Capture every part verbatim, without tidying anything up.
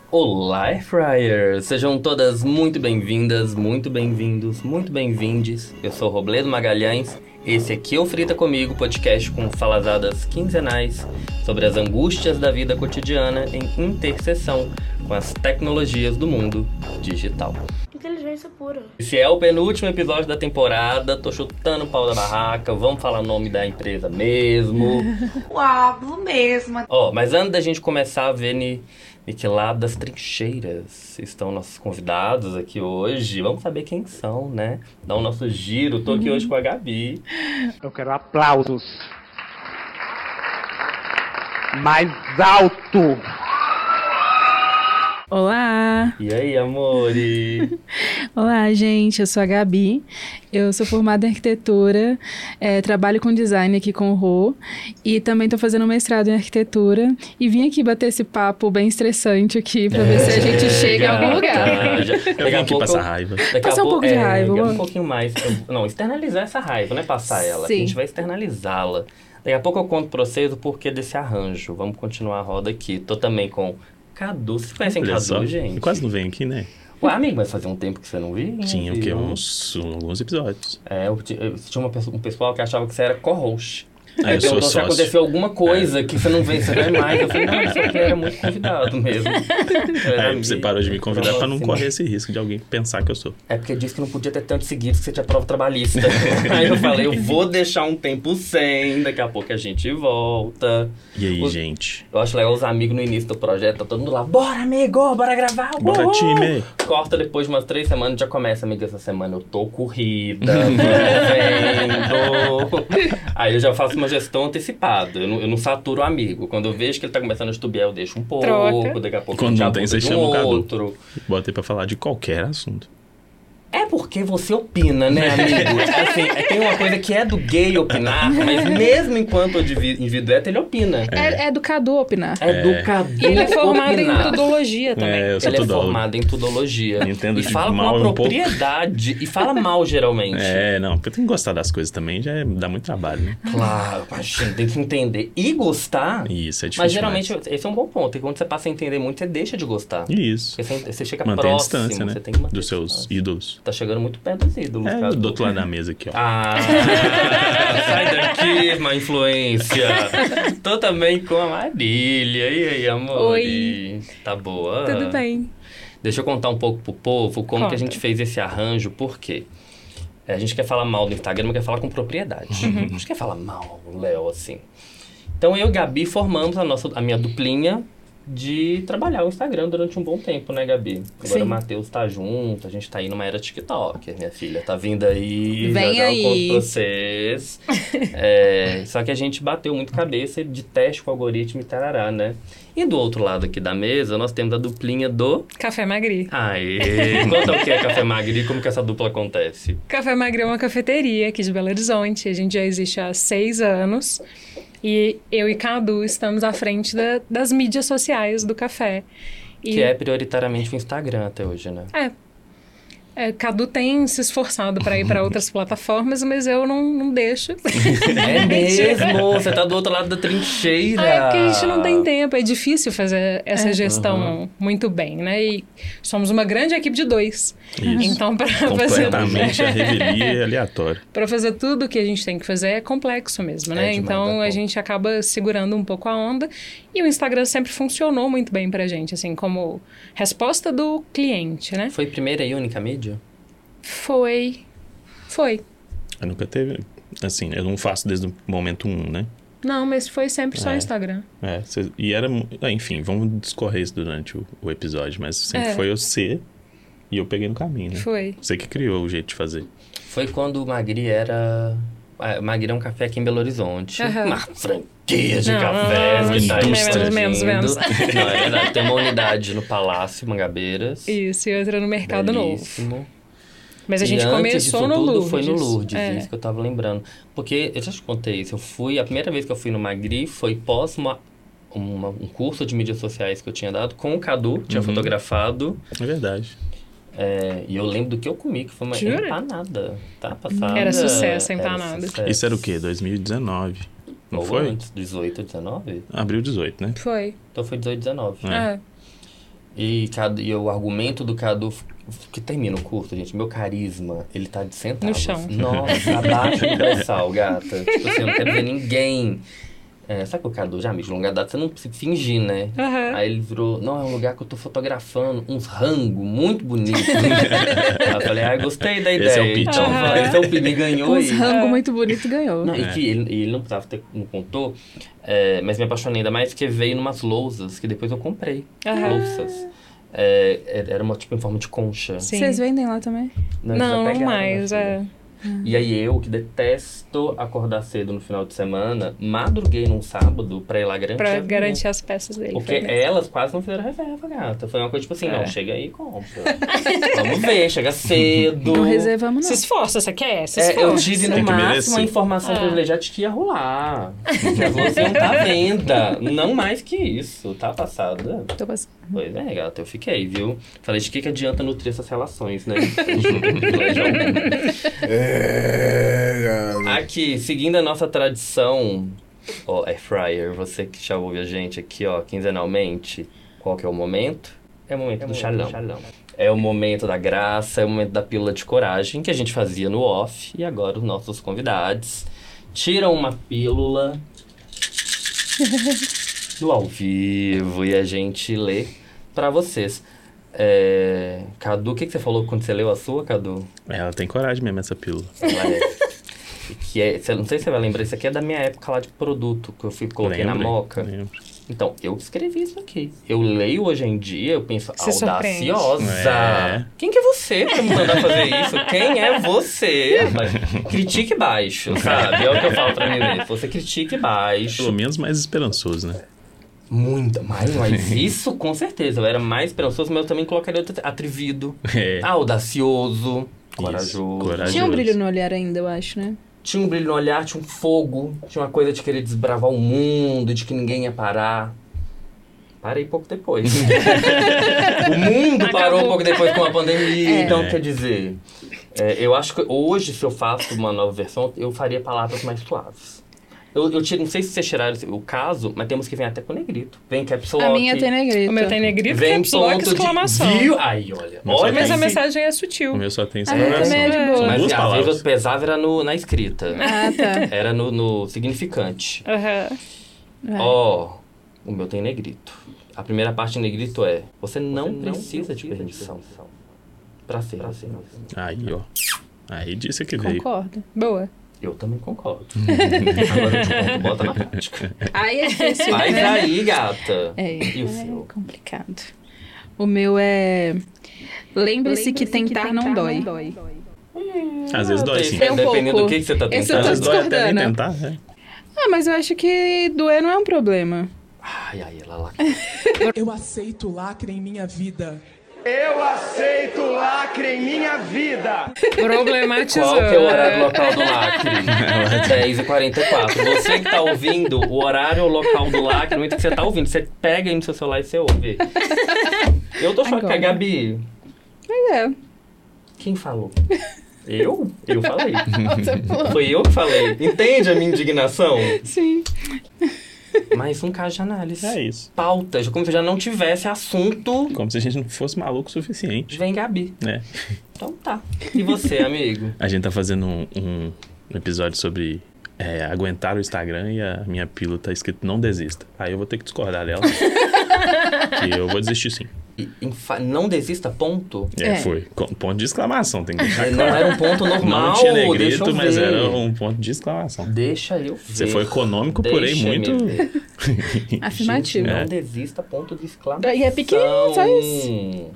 Olá, Airfryers! Sejam todas muito bem-vindas, muito bem-vindos, muito bem-vindes. Eu sou Robledo Magalhães. Esse aqui é o Frita Comigo, podcast com falazadas quinzenais sobre as angústias da vida cotidiana em interseção com as tecnologias do mundo digital. Inteligência pura. Esse é o penúltimo episódio da temporada, tô chutando o pau da barraca, vamos falar o nome da empresa mesmo. Uau, mesmo. Ó, mas antes da gente começar a ver ni, ni que lado das trincheiras estão nossos convidados aqui hoje, vamos saber quem são, né? Dá o nosso giro, tô aqui hoje com a Gabi. Eu quero aplausos. Mais alto. Olá! E aí, amore? Olá, gente, eu sou a Gabi, eu sou formada em arquitetura, é, trabalho com design aqui com o Rô e também estou fazendo um mestrado em arquitetura e vim aqui bater esse papo bem estressante aqui para ver se a gente chega em algum lugar. Já, Eu vim aqui pouco, passar raiva. Daqui Passar a um pouco, pouco de é, raiva. Um pouquinho mais. Não, externalizar essa raiva, não é passar ela. Sim. A gente vai externalizá-la. Daqui a pouco eu conto pra vocês o porquê desse arranjo. Vamos continuar a roda aqui. Tô também com Cadu. Vocês conhecem Olha Cadu, só, gente? eu quase não venho aqui, né? Ué, amigo, mas fazia um tempo que você não via? Tinha o quê? Viu? Uns, alguns episódios. É, eu, ti- eu, tinha uma pessoa- um pessoal que achava que você era co-host. Ah, eu sou perguntou se sócio. aconteceu alguma coisa que você não vê, você não é mais. Eu falei, não, isso aqui era muito convidado mesmo. Aí você parou de me convidar pra não Assim, correr esse risco de alguém pensar que eu sou. É porque disse que não podia ter tanto seguido que você tinha prova trabalhista. Aí eu falei, eu vou deixar um tempo sem, daqui a pouco a gente volta. E aí, Os- gente? Eu acho legal os amigos no início do projeto, tá todo mundo lá, bora amigo, bora gravar, Bora, uhul!" time! Corta depois de umas três semanas, já começa, amiga, essa semana eu tô corrida, vendo. Aí eu já faço uma gestão antecipada, eu não, eu não saturo o amigo. Quando eu vejo que ele tá começando a estubiar, eu deixo um pouco, Troca. daqui a pouco Quando a gente não tem, abusa você de um chama o Cadu. outro. Botei pra falar de qualquer assunto. É porque você opina, né, amigo? Assim, é- tem uma coisa que é do gay opinar, mas mesmo enquanto indivíduo hétero, ele opina. É, é do Cadu opinar. É do Cadu E ele é formado em opinar. tudologia também. É, eu sou Ele é tudólogo. formado em tudologia. Entendo e de fala com mal uma um pouco. propriedade. E fala mal, geralmente. É, não, porque eu tenho que gostar das coisas também, já é- dá muito trabalho, né? Claro, imagina, tem que entender. E gostar. Isso, é difícil. Mas geralmente esse é um bom ponto. E quando você passa a entender muito, você deixa de gostar. demais. Isso. Porque você, você chega Mantém a próximo. distância, né? Você tem que manter Dos a seus distância. ídolos. Tá chegando muito perto dos ídolos, É, Cadu. do outro lado da mesa aqui, ó. Ah, sai daqui, má influência. Tô também com a Marília. E aí, amor? Oi. Tá boa? Tudo bem. Deixa eu contar um pouco pro povo como que a Conta. gente fez esse arranjo, por quê? É, a gente quer falar mal do Instagram, mas quer falar com propriedade. A gente quer falar mal, Léo, assim. Então eu e Gabi formamos a, nossa, a minha duplinha de trabalhar o Instagram durante um bom tempo, né, Gabi? Agora Sim. o Matheus tá junto, a gente tá aí numa era TikTok, minha filha. Tá vindo aí, Vem já já eu aí. conto pra vocês. É, só que a gente bateu muito cabeça de teste com o algoritmo e tarará, né? E do outro lado aqui da mesa, nós temos a duplinha do... Café Magri. Aê! Conta o que é Café Magri e como que essa dupla acontece. Café Magri é uma cafeteria aqui de Belo Horizonte. A gente já existe há seis anos. E eu e Cadu estamos à frente da- das mídias sociais do café. E, Que é prioritariamente o Instagram até hoje, né? É. É, Cadu tem se esforçado para ir para outras plataformas, mas eu não, não deixo. É mesmo! Você tá do outro lado da trincheira! Ah, é porque a gente não tem tempo, é difícil fazer essa gestão Uhum. muito bem, né? E somos uma grande equipe de dois. Isso. Então, para fazer, Completamente a revelia e aleatório. para fazer tudo o que a gente tem que fazer é complexo mesmo, É né? demais da Então, conta. a gente acaba segurando um pouco a onda. E o Instagram sempre funcionou muito bem pra gente, assim, como resposta do cliente, né? Foi primeira e única mídia? Foi. Foi. Eu nunca teve... Assim, eu não faço desde o momento um, né? Não, mas foi sempre só É. Instagram. É, cê- e era... mu- ah, enfim, vamos discorrer isso durante o, o episódio, mas sempre É. foi você e eu peguei no caminho, né? Foi. Você que criou o jeito de fazer. Foi quando o Magri era... Ah, o Magri é um café aqui em Belo Horizonte. Aham. Uma franquia de Não, cafés não, que tá aí menos, surgindo. menos, menos. Não, é verdade. Tem uma unidade no Palácio Mangabeiras. Isso, e outra no Mercado Belíssimo. Novo. Mas a E gente antes começou disso no tudo Lourdes. foi no Lourdes, É. isso que eu tava lembrando. Porque, eu já te contei isso, eu fui... A primeira vez que eu fui no Magri foi pós uma, uma- um curso de mídias sociais que eu tinha dado com o Cadu, que tinha Uhum. fotografado. É verdade. É, e eu lembro do que eu comi, que foi uma Jura? empanada, tá? Passada. Era sucesso a Era empanada. sucesso. Isso era o quê? dois mil e dezenove. Não Ou foi? antes, dezoito, dezenove? Abril dezoito, né? Foi. Então foi dezoito, dezenove. É. É. E, Cadu, e o argumento do Cadu, que termina o curso, gente, meu carisma, ele tá de centavos. No chão. Nossa, abaixo do pré-sal, gata. Tipo assim, eu não quero ver ninguém. É, sabe que o Cadu, já, amigo, de longa data, você não precisa fingir, né? Uhum. Aí ele virou, não, é um lugar que eu tô fotografando uns rangos muito bonitos. Aí eu falei, ah, gostei da ideia. Esse é o pitch. Então, Uhum. vai, esse é o pitch, me ganhou Uns aí. rango muito bonito ganhou. Não, É. e que ele, ele não precisava ter, não contou, é, mas me apaixonei ainda mais porque veio numas lousas que depois eu comprei. Aham. Louças. É, era uma tipo em forma de concha. Sim. Vocês vendem lá também? Não, Não, eles já pegaram, mais, minha é. filha. E aí eu, que detesto acordar cedo no final de semana, madruguei num sábado pra ir lá garantir. Pra as garantir as peças dele. Porque foi mesmo. elas quase não fizeram reserva, gata. Foi uma coisa tipo assim, É. não, chega aí e compra. Vamos ver, chega cedo. Não reservamos, Se não. esforça, você quer? Se É, esforça. eu tive no Tem que máximo merecer. a informação Ah. privilegiada de que ia rolar. Que as lojas iam tá à venda. Não mais que isso. Tá passada. Tô passando. Pois é, gata, eu fiquei, viu? Falei, de que que adianta nutrir essas relações, né? A gente não tem privilégio algum. Aqui, seguindo a nossa tradição, ó, Air Fryer, você que já ouve a gente aqui, ó, quinzenalmente, qual que é o momento? É o momento do xalão. É o momento da graça, é o momento da pílula de coragem, que a gente fazia no off, e agora os nossos convidados tiram uma pílula do ao vivo e a gente lê pra vocês. É... Cadu, o que, que você falou quando você leu a sua, Cadu? Ela tem coragem mesmo, essa pílula. Ela é... que é... Não sei se você vai lembrar, isso aqui é da minha época lá de produto, que eu fui, coloquei Lembrem, na moca. lembro. Então, eu escrevi isso aqui. Eu leio hoje em dia, eu penso, Se audaciosa. É. Quem que é você pra me mandar fazer isso? Quem é você? Mas, critique baixo, sabe? É o que eu falo pra mim mesmo. Você critique baixo. Pelo menos mais esperançoso, né? Muito, mais, mas isso com certeza. Eu era mais esperançoso, mas eu também colocaria outro atrevido, É. audacioso, Isso, corajoso. corajoso. Tinha um brilho no olhar ainda, eu acho, né? Tinha um brilho no olhar, tinha um fogo, tinha uma coisa de querer desbravar o mundo, de que ninguém ia parar. Parei pouco depois. O mundo parou Acabou. um pouco depois com a pandemia, É. então quer dizer... é, eu acho que hoje, se eu faço uma nova versão, eu faria palavras mais suaves. Eu, eu tiro, não sei se vocês tiraram o caso, mas temos que vir até com negrito. Vem caps lock. A minha tem negrito. O meu tem negrito, Vem caps lock, ponto exclamação. de... Viu? Aí, olha. Mas só olha tem- Mas a esse- mensagem é O sutil. meu só tem A minha exclamação. também é de boa. São Mas duas às vezes palavras. eu pesava era no, na escrita. Ah, tá. Era no, no significante. Aham. Vai. Ó, o meu tem negrito. A primeira parte em negrito é: você não precisa de permissão pra ser você mesmo. Aí, ó. Aí disse que veio. Concordo. Boa. Eu também concordo. Agora eu te conto, bota na prática. Aí é difícil, Faz né? aí, gata. É, E o é seu? complicado. O meu é... Lembre-se que tentar não dói. Às vezes dói, sim. Tem um Dependendo pouco. do que, que você tá Esse eu Às tô tentando. vezes dói até nem discordando. tentar, né? Ah, mas eu acho que doer não é um problema. Ai, ai, ela lá. Eu aceito lacre em minha vida. Eu aceito lacre em minha vida. Problematizou. Qual que é o horário local do lacre? dez e quarenta e quatro. Você que tá ouvindo, o horário local do lacre, no momento que você tá ouvindo, você pega aí no seu celular e você ouve. Eu tô chocada. Agora. Gabi, Mas é. quem falou? Eu? Eu falei. Você falou. Foi eu que falei. Entende a minha indignação? Sim. Mais um caso de análise. É isso. Pauta, como se já não tivesse assunto. Como se a gente não fosse maluco o suficiente, Vem, Gabi. né? Então tá. E você, amigo? A gente tá fazendo um, um episódio sobre é, aguentar o Instagram e a minha pílula tá escrito não desista. Aí eu vou ter que discordar dela. Que eu vou desistir sim. E, infa- não desista, ponto. É, É. foi. Com ponto de exclamação, tem que deixar Não claro. era um ponto normal. Não tinha deixa negrito, eu mas ver. era um ponto de exclamação. Deixa eu ver. Você foi econômico, porém Deixa muito... me ver. Afirmativo. Gente, não É. desista, ponto de exclamação. E é pequenininho, só isso.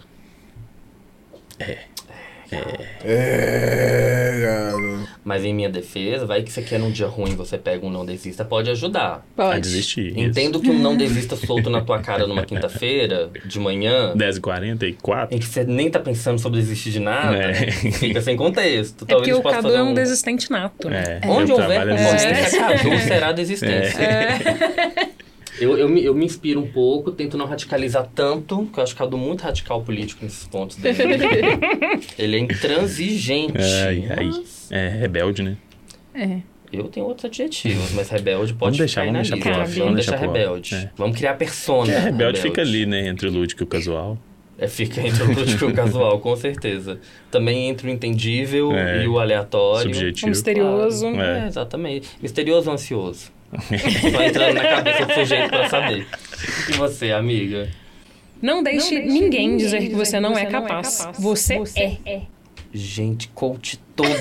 Mas em minha defesa, vai que você quer num dia ruim, você pega um não desista, pode ajudar. A Pode. desistir. isso. Entendo que um não desista solto na tua cara numa quinta-feira, de manhã, dez e quarenta e quatro. em que você nem tá pensando sobre desistir de nada, É. fica sem contexto. É porque Talvez o possa Cadu fazer é um desistente nato, né? É, Onde eu houver trabalho a concorrência, desistência. Cadu será desistência. Eu, eu, me, eu me inspiro um pouco, tento não radicalizar tanto, porque eu acho o Cadu muito radical político nesses pontos dele. Ele é intransigente. Ai, ai. Mas É rebelde, né? É. Eu tenho outros adjetivos, mas rebelde pode Vamos deixar, ficar aí vamos na deixar lista. pro off, Vamos vamos deixar deixar pro rebelde. off, é. Vamos criar persona. É, rebelde fica ali, né? Entre o lúdico e o casual. É, fica entre o lúdico e o casual, com certeza. Também entre o entendível É, e o aleatório. subjetivo. O misterioso. Claro. É. É, exatamente. Misterioso ou ansioso? Só entrando na cabeça do sujeito pra saber. E você, amiga? Não deixe, ninguém dizer que você não é capaz. Você, é. Gente, coach toda.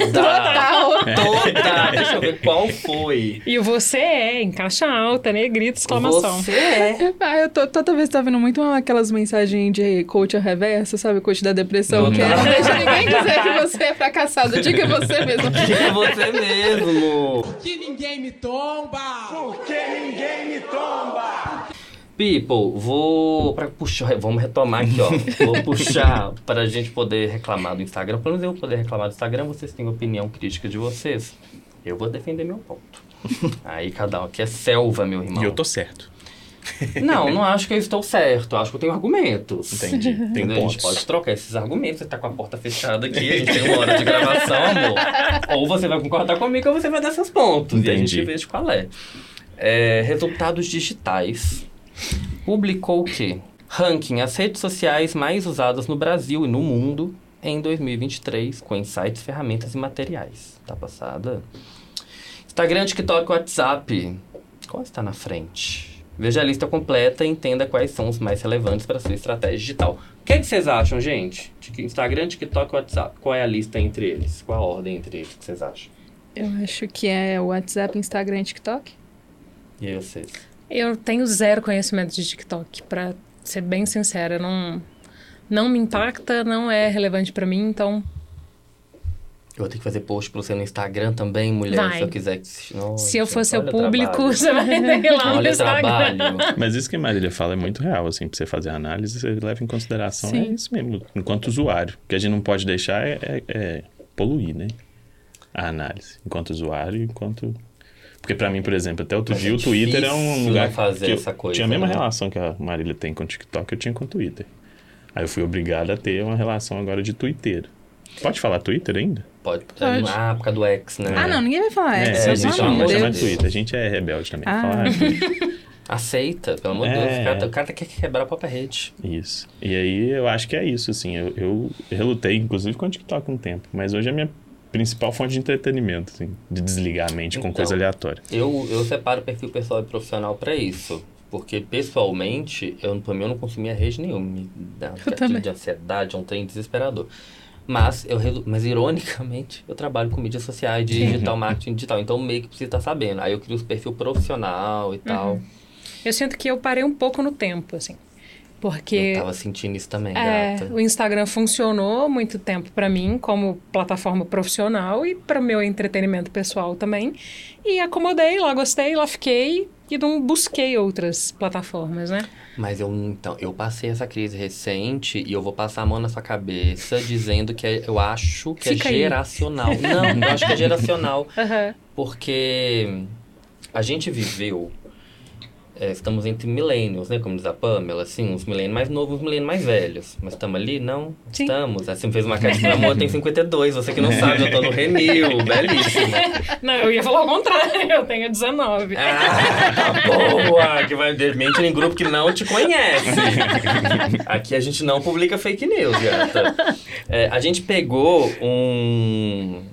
Toda. Deixa eu ver qual foi. E o você é, em caixa alta, negrito, exclamação. Você é. Ah, eu tô, toda vez tá vendo muito aquelas mensagens de coach reverso, sabe? Coach da depressão. Que é, não deixa ninguém dizer que você é fracassado. Diga você mesmo. Diga você mesmo. Que ninguém me tomba. Porque ninguém me tomba. People, vou pra puxar, vamos retomar aqui, ó. Vou puxar pra gente poder reclamar do Instagram. Pelo menos eu poder reclamar do Instagram, vocês têm opinião crítica de vocês. Eu vou defender meu ponto. Aí cada um aqui é selva, meu irmão. E eu tô certo. Não, não acho que eu estou certo. Acho que eu tenho argumentos. Entendi. Tem Entendeu? A gente pontos. pode trocar esses argumentos. Você tá com a porta fechada aqui, a gente tem uma hora de gravação, amor. Ou você vai concordar comigo ou você vai dar seus pontos. Entendi. E a gente vê de qual é. É, resultados digitais. Publicou o quê? Ranking as redes sociais mais usadas no Brasil e no mundo em dois mil e vinte e três, com insights, ferramentas e materiais. Tá passada? Instagram, TikTok, WhatsApp. Qual está na frente? Veja a lista completa e entenda quais são os mais relevantes para a sua estratégia digital. O que, é que vocês acham, gente? Instagram, TikTok, WhatsApp. Qual é a lista entre eles? Qual a ordem entre eles que vocês acham? Eu acho que é o WhatsApp, Instagram e TikTok. E aí vocês? Eu tenho zero conhecimento de TikTok, pra ser bem sincera. Não, não me impacta, não é relevante pra mim, então... Eu vou ter que fazer post pra você no Instagram também, mulher, Vai. se eu quiser. Que... Nossa, Se eu for seu olha o público, trabalho. você vai ter lá no Olha o Instagram. trabalho. Mas isso que a Marília fala é muito real, assim, pra você fazer a análise, você leva em consideração, Sim. é isso mesmo, enquanto usuário. O que a gente não pode deixar é, é, é poluir, né? A análise, enquanto usuário, enquanto... Porque pra mim, por exemplo, até outro Mas dia é o Twitter é um difícil lugar não fazer que eu essa coisa, tinha a mesma né? relação que a Marília tem com o TikTok, eu tinha com o Twitter. Aí eu fui obrigado a ter uma relação agora de Twitter. Pode falar Twitter ainda? Pode. Pode. Ah, por causa do X, né? Ah, não, ninguém vai falar. É, É, a só gente pelo não amor pode de chamar de Deus. Twitter, a gente é rebelde também. Ah. Fala, ah, Twitter. Aceita, pelo amor de É. Deus. O cara, o cara quer quebrar a própria rede. Isso. E aí eu acho que é isso, assim. Eu, eu relutei, inclusive, com o TikTok um tempo. Mas hoje é a minha principal fonte de entretenimento, assim. De desligar a mente com Então, coisa aleatória. Eu, eu separo o perfil pessoal e profissional pra isso. Porque, pessoalmente, eu, pra mim, eu não consumia rede nenhuma. Me dá um gatilho também. de ansiedade, é um trem desesperador. Mas, eu, redu- mas, ironicamente, eu trabalho com mídias sociais, digital marketing digital. Então, meio que precisa estar sabendo. Aí eu crio os perfil profissional e tal. Eu sinto que eu parei um pouco no tempo, assim. Porque Eu tava sentindo isso também, é, gata. o Instagram funcionou muito tempo pra mim como plataforma profissional e para o meu entretenimento pessoal também. E acomodei, lá gostei, lá fiquei e não busquei outras plataformas, né? Mas eu, então, eu passei essa crise recente e eu vou passar a mão na sua cabeça dizendo que é- eu acho que Fica é aí. geracional. Não, eu acho que é geracional. Aham. Porque a gente viveu... é, estamos entre millennials, né? Como diz a Pamela, assim, uns millennials mais novos, uns millennials mais velhos. Mas estamos ali? Não, Sim. estamos. Assim, fez uma carta de amor, eu tenho cinquenta e dois. Você que não sabe, eu tô no Renil, belíssima. Não, eu ia falar o contrário, eu tenho dezenove. Ah, tá boa! Que vai mente em grupo que não te conhece. Aqui a gente não publica fake news, gata. É, a gente pegou um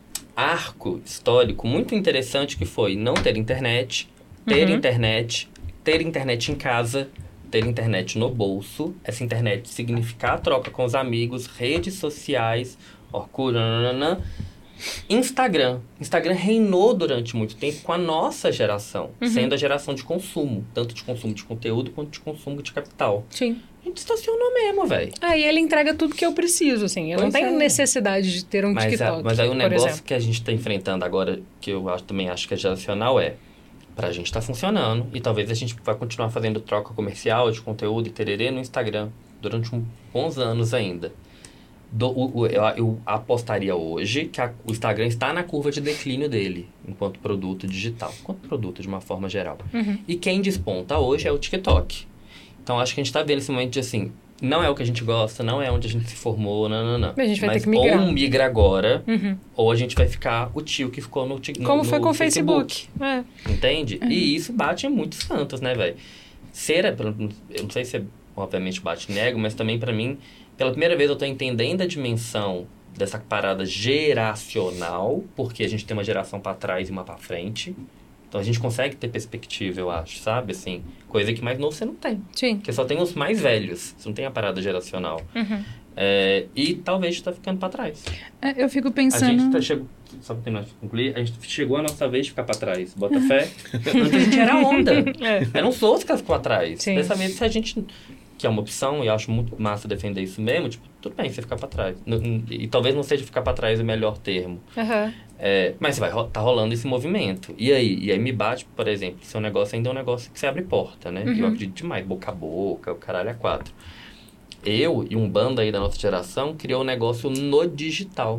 arco histórico muito interessante que foi não ter internet, ter Uhum. internet, ter internet em casa, ter internet no bolso. Essa internet significar a troca com os amigos, redes sociais, Orkut, nananana. Instagram. Instagram reinou durante muito tempo com a nossa geração, sendo a geração de consumo, tanto de consumo de conteúdo quanto de consumo de capital. Sim. A gente estacionou mesmo, velho. Aí ele entrega tudo que eu preciso, assim. Eu Pois não tenho é. necessidade de ter um Mas, TikTok, a, mas aí o por negócio exemplo. que a gente está enfrentando agora, que eu acho, também acho que é geracional, é pra gente tá funcionando e talvez a gente vai continuar fazendo troca comercial de conteúdo e tererê no Instagram durante uns bons anos ainda. Do, o, o, eu, eu apostaria hoje que a, o Instagram está na curva de declínio dele, enquanto produto digital, enquanto produto de uma forma geral. Uhum. E quem desponta hoje é o TikTok. Então, acho que a gente está vendo esse momento de, assim, não é o que a gente gosta, não é onde a gente se formou, não, não, não. A gente vai Mas ter que migrar. ou migra agora, Uhum. ou a gente vai ficar o tio que ficou no, no Como foi no com o Facebook. É. Entende? E isso bate em muitos santos, né, velho? Ser, eu não sei se, obviamente, bate e nego, mas também, pra mim, pela primeira vez eu tô entendendo a dimensão dessa parada geracional, porque a gente tem uma geração pra trás e uma pra frente. Então, a gente consegue ter perspectiva, eu acho, sabe? Assim, coisa que mais novo você não tem. Sim. Porque só tem os mais velhos. Você não tem a parada geracional. Uhum. É, e talvez tá ficando pra trás. É, eu fico A pensando... gente tá, chegou... Só pra terminar de concluir, a gente chegou a nossa vez de ficar pra trás. Bota fé. Antes a gente era onda. É. Eram os outros que ficam pra trás. Sim. Pensamento se a gente... Que é uma opção, e eu acho muito massa defender isso mesmo. Tipo, tudo bem você ficar pra trás. E, e talvez não seja ficar pra trás o melhor termo. Uhum. É, mas vai, tá rolando esse movimento. E aí? E aí me bate, por exemplo, seu negócio ainda é um negócio que você abre porta, né? Uhum. Eu acredito demais, boca a boca, o caralho é quatro. Eu e um bando aí da nossa geração criou um negócio no digital.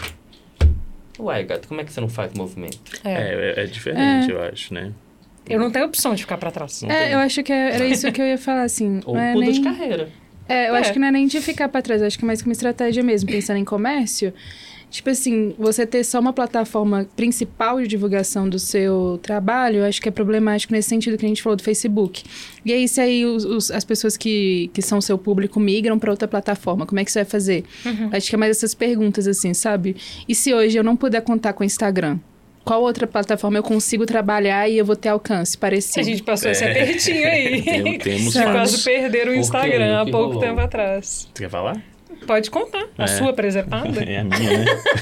Ué, gato, como é que você não faz movimento? É. É, é diferente, eu acho, né? Eu não tenho opção de ficar pra trás. Não É, tem. eu acho que era isso que eu ia falar, assim. Ou não é muda nem... de carreira. É, eu É. acho que não é nem de ficar pra trás, eu acho que é mais que uma estratégia mesmo, pensando em comércio. Tipo assim, você ter só uma plataforma principal de divulgação do seu trabalho, eu acho que é problemático nesse sentido que a gente falou do Facebook. E aí, se aí os, os- as pessoas que, que são seu público migram pra outra plataforma, como é que você vai fazer? Acho que é mais essas perguntas, assim, sabe? E se hoje eu não puder contar com o Instagram? Qual outra plataforma eu consigo trabalhar e eu vou ter alcance parecido? A gente passou esse apertinho aí. Tem- temos Você quase fatos. perderam o quê? Instagram O há que pouco rolou? tempo atrás. Você quer falar? Pode contar. A É. sua presepada. É a minha, né?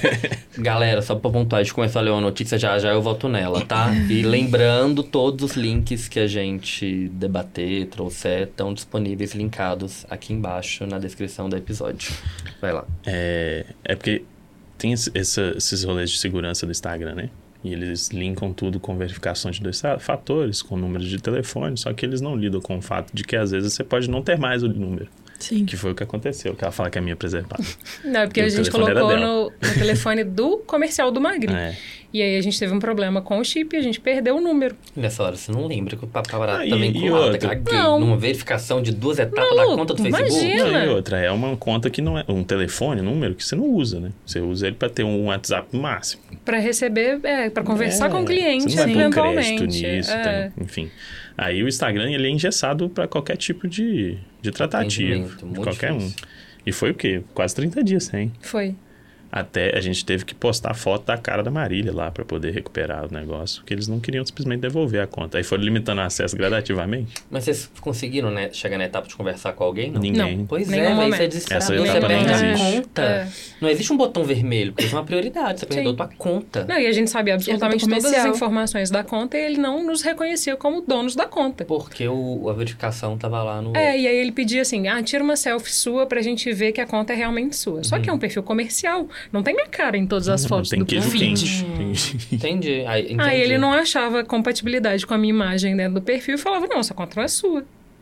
Galera, só pra pontuar, a gente começou a ler uma notícia, já já eu voto nela, tá? E lembrando, todos os links que a gente debater, trouxer, estão disponíveis, linkados aqui embaixo na descrição do episódio. Vai lá. É, é porque tem esse- essa- esses rolês de segurança do Instagram, né? E eles linkam tudo com verificação de dois fa- fatores, com números de telefone, só que eles não lidam com o fato de que às vezes você pode não ter mais o número. Sim. Que foi o que aconteceu, que ela fala que é a minha preservada. Não, é porque E a o gente telefone era colocou dela. no, no telefone do comercial do Magri. É. E aí a gente teve um problema com o chip e a gente perdeu o número. Nessa hora, você não lembra que o papo barato Ah, tá e- e vinculado. outra? Caguei Não. numa verificação de duas etapas da Maluco, conta do Facebook. imagina. Não, e outra, é uma conta que não é... Um telefone, um número que você não usa, né? Você usa ele pra ter um WhatsApp máximo. Pra receber, é, pra conversar É, com o cliente, você não vai pôr eventualmente. crédito nisso, É. tem- enfim. Aí o Instagram, ele é engessado pra qualquer tipo de, de tratativo. Atendimento, De muito qualquer um. difícil. E foi o quê? Quase trinta dias sem. Foi. Até a gente teve que postar foto da cara da Marília lá pra poder recuperar o negócio, porque eles não queriam simplesmente devolver a conta. Aí foram limitando o acesso gradativamente. Mas vocês conseguiram, né, chegar na etapa de conversar com alguém? Não. Ninguém. Pois Nenhum é, velho, momento. isso é desesperador. Essa Você etapa perde não a existe. conta. É. Não existe um botão vermelho, porque isso é uma prioridade. Você perdeu Sim. tua conta. Não, e a gente sabia absolutamente Ele tá todas as comercial. informações da conta e ele não nos reconhecia como donos da conta. Porque o, a verificação tava lá no... É, e aí ele pedia assim, ah, tira uma selfie sua pra gente ver que a conta é realmente sua. Só que é um perfil comercial, não tem minha cara em todas as Não, fotos tem do queijo feed. quente. Tem- Entendi. Aí, entendi. Aí ele não achava compatibilidade com a minha imagem dentro do perfil e falava, não, essa conta não é sua.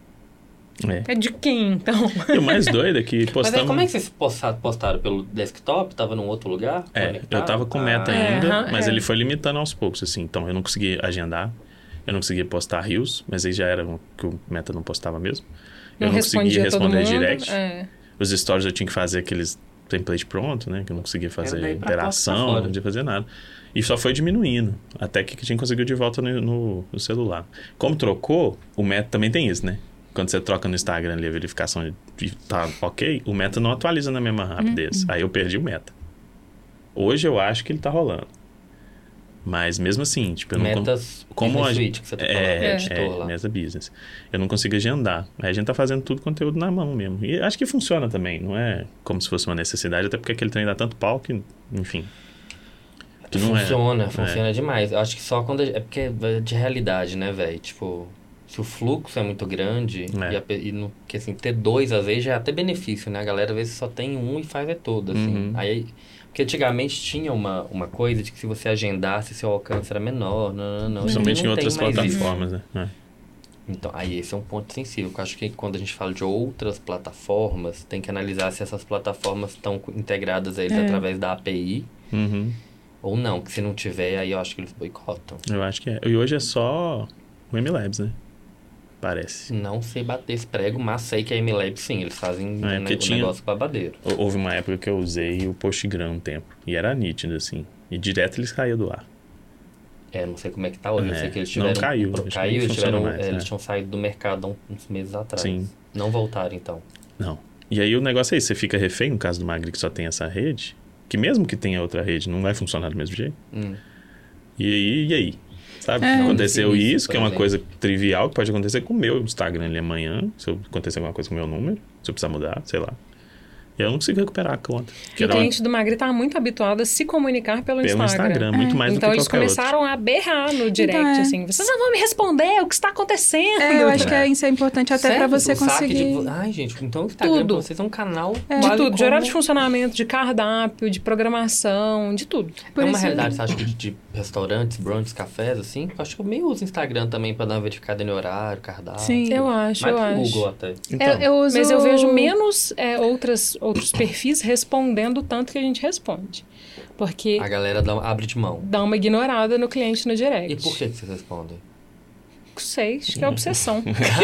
É. É de quem, então? E o mais doido é que Mas postamos... aí, como é que vocês postaram, postaram pelo desktop? Tava num outro lugar? É, conectado? eu tava com meta Ah, É, ainda, aham, mas é. ele foi limitando aos poucos, assim. Então, eu não consegui agendar, eu não conseguia postar reels, mas aí já era o que o meta não postava mesmo. Eu não, conseguia respondia todo responder mundo. direct. É. Os stories eu tinha que fazer aqueles template pronto, né? Que eu não conseguia fazer daí pra interação, fora. não podia fazer nada. E só foi diminuindo, até que a gente conseguiu de volta no, no- no celular. Como trocou, o meta também tem isso, né? Quando você troca no Instagram ali a verificação de tá ok, o meta não atualiza na mesma rapidez. Aí eu perdi o meta. Hoje eu acho que ele tá rolando. Mas mesmo assim, tipo, eu não... con- Metas como Business a Suite que você tá falando, é, né? é, editor lá. mesa business. Eu não consigo agendar. Aí a gente tá fazendo tudo conteúdo na mão mesmo. E acho que funciona também. Não é como se fosse uma necessidade, até porque aquele trem dá tanto pau que, enfim. Que não funciona, é. funciona demais. Eu acho que só quando... É porque é de realidade, né, velho? Tipo, se o fluxo é muito grande, É. e, a pe- e no, porque assim, ter dois às vezes já é até benefício, né? A galera às vezes só tem um e faz é todo, assim. Uhum. Aí... Porque antigamente tinha uma, uma coisa de que se você agendasse, seu alcance era menor. Não, não, não. Principalmente Não em tem outras mais isso. plataformas, né? É. Então, aí esse é um ponto sensível, que eu acho que quando a gente fala de outras plataformas, tem que analisar se essas plataformas estão integradas a eles É. através da A P I Uhum. ou não, que se não tiver, aí eu acho que eles boicotam. Eu acho que é. E hoje é só o M-Labs, né? parece. Não sei bater esse prego, mas sei que a M-Lab, sim, eles fazem É, um porque ne- tinha- negócio babadeiro. Hou- Houve uma época que eu usei o Postgram um tempo. E era nítido, assim. E direto eles caíam do ar. É, não sei como é que tá hoje, eu É, sei que eles não tiveram... caiu, pro- acho que caiu, nem eles, funciona tiveram, mais, é, eles é. tinham saído do mercado há um- uns meses atrás. Sim. Não voltaram, então. Não. E aí o negócio é isso, você fica refém, no caso do Magri, que só tem essa rede, que mesmo que tenha outra rede, não vai funcionar do mesmo jeito. Hum. E aí, e aí? Sabe? É. Aconteceu Nesse início, isso, que é por uma exemplo. coisa trivial, que pode acontecer com o meu Instagram ali amanhã, se eu acontecer alguma coisa com o meu número, se eu precisar mudar, sei lá. E eu não consigo recuperar a conta. Que E o era uma- cliente do Magri tá muito habituado a se comunicar pelo, pelo Instagram. Instagram, muito mais Então do que eles qualquer começaram a berrar no direct, Então, é. assim, vocês não vão me responder, o que está acontecendo? É, eu acho que é, isso é importante até Sério? pra você O saque conseguir... de- Ai, gente, então o Instagram Tudo. pra vocês é um canal... De quase tudo, de como- horário de funcionamento, de cardápio, de programação, de tudo. Por é uma isso- realidade, você acha que de, de restaurantes, brunches, cafés, assim? Eu acho que eu meio uso o Instagram também pra dar uma verificada em horário, cardápio. Sim. Eu acho, Mais eu que o acho. Google até. Então, Eu, eu uso... Mas eu vejo menos é, outras, outros perfis respondendo o tanto que a gente responde. Porque A galera dá, abre de mão. dá uma ignorada no cliente no direct. E por que que vocês respondem? Não sei, acho que é obsessão.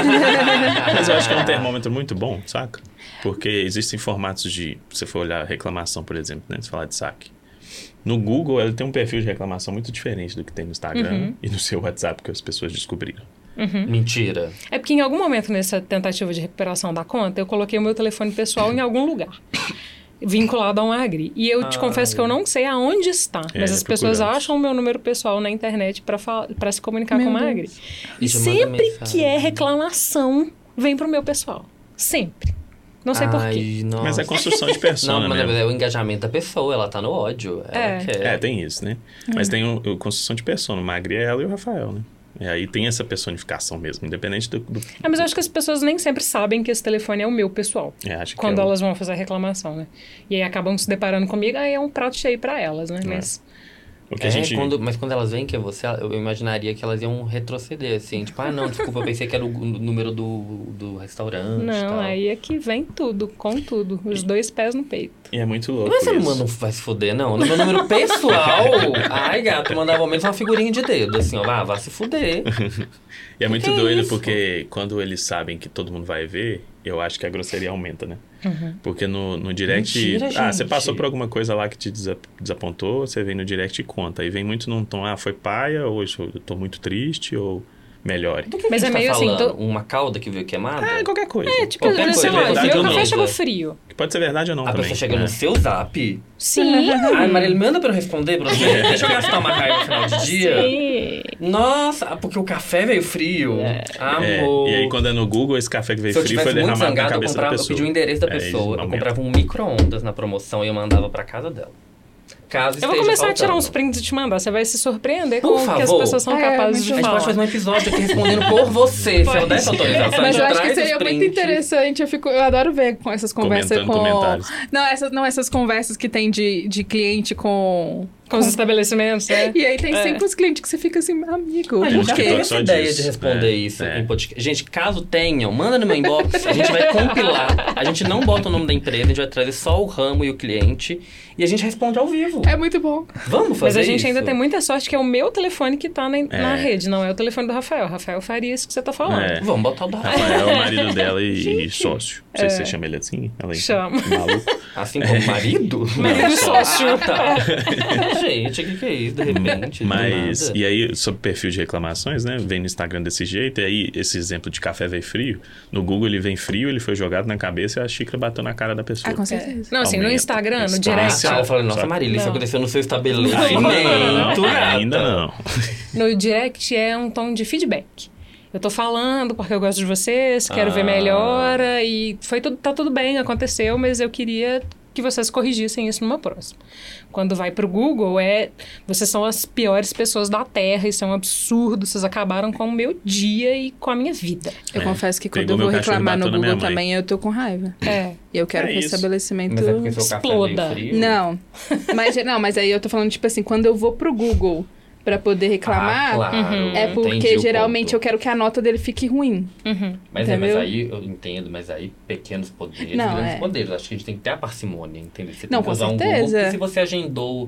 Mas eu acho que é um termômetro muito bom, saca? Porque existem formatos de... Se você for olhar reclamação, por exemplo, né? Se falar de saque. No Google, ele tem um perfil de reclamação muito diferente do que tem no Instagram Uhum. e no seu WhatsApp, que as pessoas descobriram. Mentira. É porque em algum momento nessa tentativa de recuperação da conta, eu coloquei o meu telefone pessoal em algum lugar. Vinculado a um Agri. E eu te Ah, confesso que eu não sei aonde está. É, mas as pessoas procurando. acham o meu número pessoal na internet para se comunicar Meu com o Deus. Agri. E E já manda sempre mensagem. que é reclamação, vem pro meu pessoal. Sempre. Não sei por quê. Ai, nossa. Mas é construção de persona Não, mas mesmo. é o engajamento da pessoa, ela tá no ódio. Ela É. quer. É, tem isso, né? Mas tem o, o construção de persona. O Magri é ela e o Rafael, né? E aí tem essa personificação mesmo, independente do... do É, mas eu acho que as pessoas nem sempre sabem que esse telefone é o meu pessoal. é, acho que Quando é o- elas vão fazer a reclamação, né? E aí acabam se deparando comigo, aí é um prato cheio pra elas, né? Mas o que É, a gente... quando- mas quando elas veem que é você, eu imaginaria que elas iam retroceder, assim. Tipo, ah, não, desculpa, eu pensei que era o gu- número do, do restaurante e não, tal. aí é que vem tudo, com tudo. Os dois pés no peito. E é muito louco Mas você não isso. manda, um- vai se fuder, não. No meu número pessoal, ai, gato, mandava ao menos uma figurinha de dedo, assim, ó. Ah, vá se fuder. E é muito Que doido isso? porque quando eles sabem que todo mundo vai ver, eu acho que a grosseria aumenta, né? Porque no, no direct... Mentira, ah, você gente. passou por alguma coisa lá que te desa- desapontou, você vem no direct e conta. Aí vem muito num tom, ah, foi paia, ou eu tô muito triste, ou melhore. Do que Mas que a é gente meio tá assim, falando? tô- Uma cauda que veio queimada? É, qualquer coisa. É, tipo, Qualquer sei coisa, lá, verdade meu ou café não? chegou frio. Pode ser verdade ou não A também. pessoa chega né? no seu zap. Sim. Ai, Marília, manda pra eu responder pra você. Deixa eu gastar uma raiva no final de dia. Sim. Nossa, porque o café veio frio. É, Amor. e aí quando é no Google, esse café que veio Se eu frio tivesse foi muito derramado na zangado, eu, cabeça comprava, da eu pessoa. pedia o endereço da É, isso pessoa. eu aumenta. comprava um micro-ondas na promoção e eu mandava pra casa dela. Caso Eu vou esteja começar a tirar faltando. uns prints e te mandar. Você vai se surpreender Por com o que as favor. pessoas são É, capazes muito de A gente falar. pode fazer um episódio aqui respondendo por você. Se eu der essa autorização, Mas já eu acho que traz seria os muito prints. interessante. Eu, fico, eu adoro ver com essas conversas Comentando com. comentários. Não, essas, não, essas conversas que tem de, de cliente com. Com os estabelecimentos, né? E aí tem É. sempre os clientes que você fica assim, amigo. A Tem gente um já por quê? teve TikTok só essa ideia disso. de responder É, isso é. em podcast. Gente, caso tenham, manda no meu inbox. A gente vai compilar. A gente não bota o nome da empresa, a gente vai trazer só o ramo e o cliente. E a gente responde ao vivo. É muito bom. Vamos fazer Mas a gente isso? ainda tem muita sorte que é o meu telefone que tá na, na É. rede, não é o telefone do Rafael. Rafael faria isso que você tá falando. É. Vamos botar o da Rafael é o marido dela e, e sócio. Não sei se você chama ele assim. Ela é Chama. maluco. Assim como marido? Marido e sócio. Ah, tá. Gente, o que, que é isso? De repente, do Mas, nada. e aí, sobre perfil de reclamações, né? Vem no Instagram desse jeito, e aí esse exemplo de café veio frio. No Google ele vem frio, ele foi jogado na cabeça e a xícara bateu na cara da pessoa. Ah, com certeza. Não, assim, no Aumenta. Instagram, no Esse Ah, direct. tá. Eu falei, nossa, Só- Marília, isso Não. aconteceu no seu Ainda estabelecimento, não, gata. ainda não. No direct é um tom de feedback. Eu tô falando porque eu gosto de vocês, quero Ah. ver melhora e foi tudo, tá tudo bem, aconteceu, mas eu queria que vocês corrigissem isso numa próxima. Quando vai pro Google, é vocês são as piores pessoas da Terra, isso é um absurdo, vocês acabaram com o meu dia e com a minha vida. Eu É. confesso que quando Pegou eu vou meu cachorro e reclamar no bateu na minha Google mãe. também, eu tô com raiva. É. E eu quero É que o isso. estabelecimento... Mas é porque seu café Exploda. veio frio? Não. Mas, não, mas aí eu tô falando, tipo assim, quando eu vou pro Google pra poder reclamar, Ah, claro. é Entendi porque o geralmente ponto. eu quero que a nota dele fique ruim. Uhum. Mas, é, mas Entendeu? aí, eu entendo, mas aí pequenos poderes, Não, grandes é. poderes. Acho que a gente tem que ter a parcimônia, entendeu? Você tem Não, que com usar um certeza. Google, porque se você agendou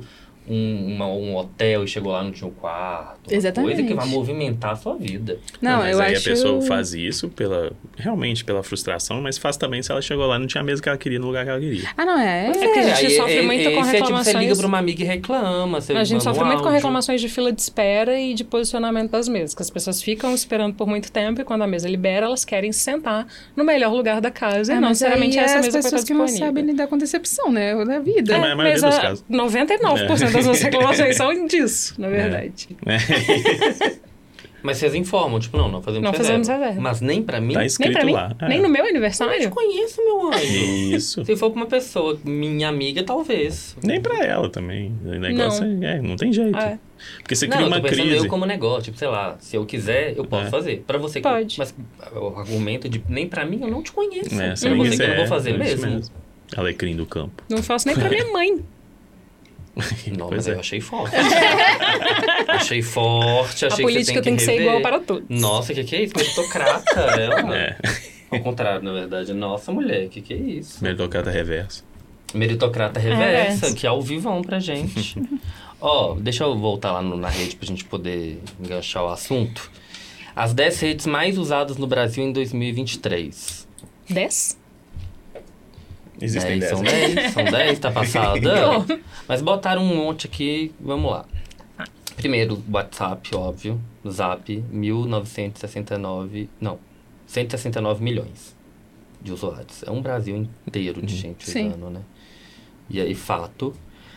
um, uma- um hotel e chegou lá e não tinha o quarto. Uma Exatamente. coisa que vai movimentar a sua vida. Não, mas eu aí acho... a pessoa faz isso pela, realmente pela frustração, mas faz também se ela chegou lá e não tinha a mesa que ela queria no lugar que ela queria. Ah, não, é? É que a gente aí, sofre aí, muito aí com você, tipo, reclamações. você liga pra uma amiga e reclama. Você A gente manda um sofre muito com áudio. reclamações de fila de espera e de posicionamento das mesas. Que as pessoas ficam esperando por muito tempo e quando a mesa libera, elas querem se sentar no melhor lugar da casa Ah, e não mas necessariamente aí é essa as mesa vai estar pessoas que não disponível. sabem lidar com decepção, né? Da vida. É, mas a maioria dos a casos. noventa e nove por cento das nossas reclamações são disso, na verdade. Mas vocês informam, tipo, não, não fazemos Não reserva. fazemos reserva. Mas nem pra mim. Tá Nem escrito pra mim, lá. É. nem no meu Eu te aniversário. conheço, meu anjo. Isso. Se for pra uma pessoa, minha amiga, talvez. Nem pra ela também. O negócio Não. é, não tem jeito. É. Porque você não, cria eu tô uma pensando crise. eu como negócio. Tipo, sei lá, se eu quiser, eu posso É. fazer. Pra você que... Pode. Mas o argumento de nem pra mim, eu não te conheço. É, pra você você nem que eu não vou é, fazer é isso mesmo. Alecrim do campo. Não faço nem pra minha mãe. Não, Pois mas é. eu achei forte. achei forte, achei A política que tem que ser rever. igual para todos. Nossa, que que é isso? Meritocrata, ela. É. Ao contrário, na verdade. Nossa, mulher, que que é isso? Meritocrata reverso. Meritocrata reversa, É. que é ao vivão pra gente. Ó, deixa eu voltar lá no- na rede pra gente poder enganchar o assunto. As dez redes mais usadas no Brasil em dois mil e vinte e três. Dez? Existem dez, dez. são dez, são dez, tá passada. Mas botaram um monte aqui, vamos lá. Primeiro, WhatsApp, óbvio. Zap, mil novecentos e sessenta e nove... Não, cento e sessenta e nove milhões de usuários. É um Brasil inteiro de gente Sim. usando, né? E aí, fato.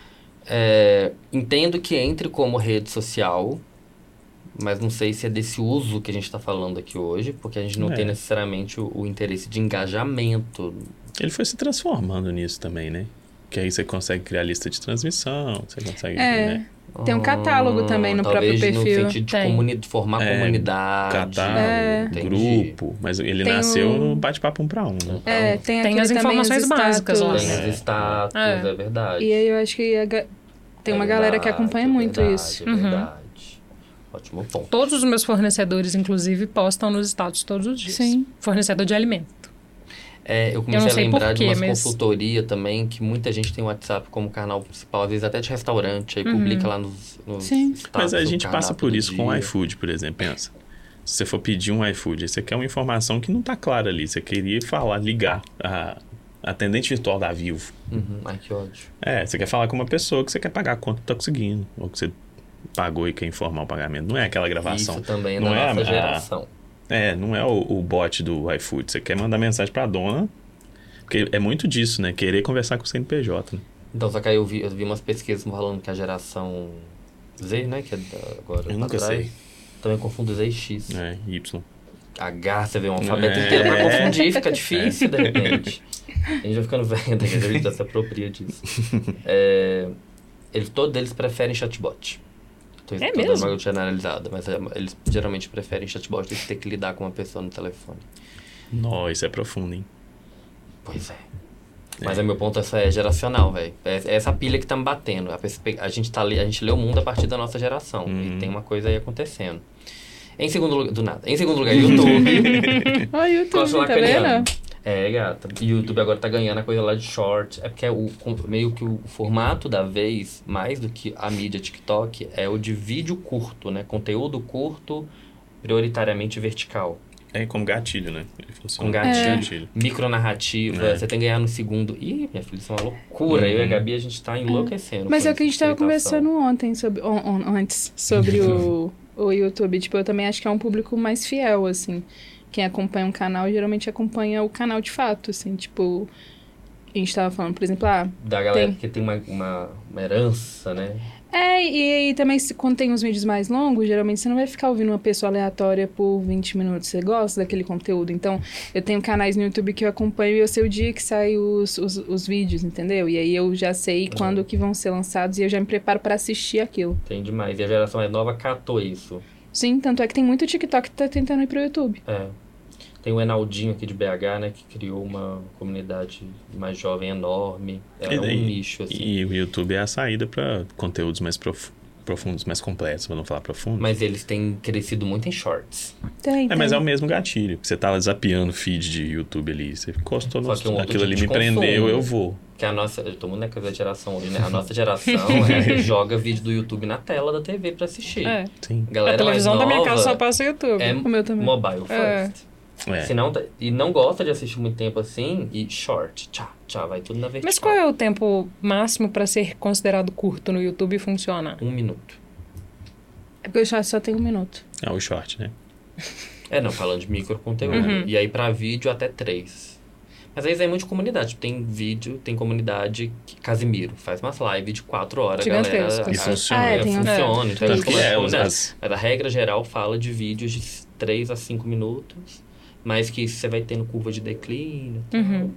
É, entendo que entre como rede social, mas não sei se é desse uso que a gente tá falando aqui hoje, porque a gente não É. tem necessariamente o, o interesse de engajamento. Ele foi se transformando nisso também, né? Que aí você consegue criar lista de transmissão, você consegue... É. Né? Tem um catálogo Ah, também no talvez próprio no perfil. sentido de, Tem. comuni- de formar É, comunidade. Catálogo, É. entendi. grupo. Mas ele Tem nasceu um- no bate-papo um pra um, né? É, tem, Tem aquele as também, informações os básicas lá. status. Tem os status, É. é, verdade. E aí eu acho que a ga- tem É uma galera que verdade, acompanha é muito verdade, isso. É Uhum. verdade. Ótimo ponto. Todos os meus fornecedores, inclusive, postam nos status todos os dias. Sim. Fornecedor de alimento. É, eu Eu comecei não a sei lembrar por de quê, umas mas- consultoria também, que muita gente tem o WhatsApp como canal principal, às vezes até de restaurante, aí Uhum. publica lá nos, nos Sim. status Mas a do gente passa cardápio por do isso com o dia. iFood, por exemplo. Pensa. Se você for pedir um iFood, aí você quer uma informação que não tá clara ali. Você queria falar, ligar a atendente virtual da Vivo. Uhum. Ai, que ódio. É, você quer falar com uma pessoa que você quer pagar a conta que tá conseguindo. Ou que você pagou e quer informar o pagamento. Não é aquela gravação. Isso também é não da é nossa a- geração. É, não é o, o bot do iFood. Você quer mandar mensagem pra dona. Porque é muito disso, né? Querer conversar com o C N P J. Né? Então, só que aí eu vi, eu vi umas pesquisas falando que a geração Z, né? Que é da- agora Eu pra nunca trás, sei. Também confundo Z e X. É, Y. H, você vê um alfabeto É. inteiro pra confundir, fica difícil de repente. A gente vai ficando velho, a gente já se apropria disso. É, eles, todos eles preferem chatbot. Tô, É tô mesmo? dando uma generalizada, mas é, eles geralmente preferem chatbot do que ter que lidar com uma pessoa no telefone. Nossa, isso é profundo, hein? Pois é. Mas é. meu ponto essa é geracional, velho. É, é essa pilha que tá me batendo. A, perspe- a, gente tá, li- a gente lê o mundo a partir da nossa geração. Uhum. E tem uma coisa aí acontecendo. Em segundo lugar, do nada. Em segundo lugar, YouTube. Ó, YouTube, Gosto tá lacaniano. vendo? É, gata. E o YouTube agora tá ganhando a coisa lá de short. É porque é o, com- meio que o formato da vez, mais do que a mídia TikTok, é o de vídeo curto, né? Conteúdo curto, prioritariamente vertical. É como gatilho, né? Ele funciona Com gatilho, gatilho. micronarrativa, É. você tem que ganhar no segundo. Ih, minha filha, isso é uma loucura. Uhum. Eu e a Gabi, a gente tá enlouquecendo. Mas com é o que a gente tava essa aceitação. conversando ontem sobre, on- on- antes sobre o, o YouTube. Tipo, eu também acho que é um público mais fiel, assim. Quem acompanha um canal geralmente acompanha o canal de fato, assim. Tipo, a gente tava falando, por exemplo, ah, Da galera Tem. que tem uma, uma, uma herança, né? é, e, e também se- quando tem os vídeos mais longos, geralmente você não vai ficar ouvindo uma pessoa aleatória por vinte minutos. Você gosta daquele conteúdo. Então, eu tenho canais no YouTube que eu acompanho e eu sei o dia que saem os, os, os vídeos, entendeu? E aí eu já sei quando que vão ser lançados e eu já me preparo pra assistir aquilo. Tem demais. E a geração mais nova catou isso. Sim, tanto é que tem muito TikTok que tá tentando ir pro YouTube. É. Tem o Enaldinho aqui de B H, né? Que criou uma comunidade mais jovem enorme. É E um daí- nicho, assim. E o YouTube é a saída pra conteúdos mais prof- profundos, mais completos, pra não falar profundo. Mas eles têm crescido muito em shorts. Tem, É, mas tem. é o mesmo gatilho. Você tá zapeando feed de YouTube ali. Você encostou no... Só que é um outro aquilo ali me tipo de prendeu, consumo. eu vou. Que a nossa... Todo mundo é coisa da geração hoje, né? A nossa geração é, joga vídeo do YouTube na tela da T V pra assistir. É. Sim. Galera A televisão mais da minha nova casa só passa o YouTube. É O meu também. mobile É. first. É. Se não, tá- e não gosta de assistir muito tempo assim, e short, tchá, tchá, vai tudo na vertical. Mas qual é o tempo máximo pra ser considerado curto no YouTube e funcionar? Um minuto. É porque o chat só tem um minuto. É o short, né? É, não, falando de micro conteúdo. Uhum. E aí pra vídeo até três. Mas aí é muito de comunidade. Tem vídeo, tem comunidade que Casimiro faz umas lives de quatro horas, galera. Gigantescas. E a- funciona. Ah, é, é, tem um- funciona. É. Então, Tanto que como é, comunidade. as- Mas a regra geral fala de vídeos de três a cinco minutos. Mas que você vai tendo curva de declínio. e tal. Uhum.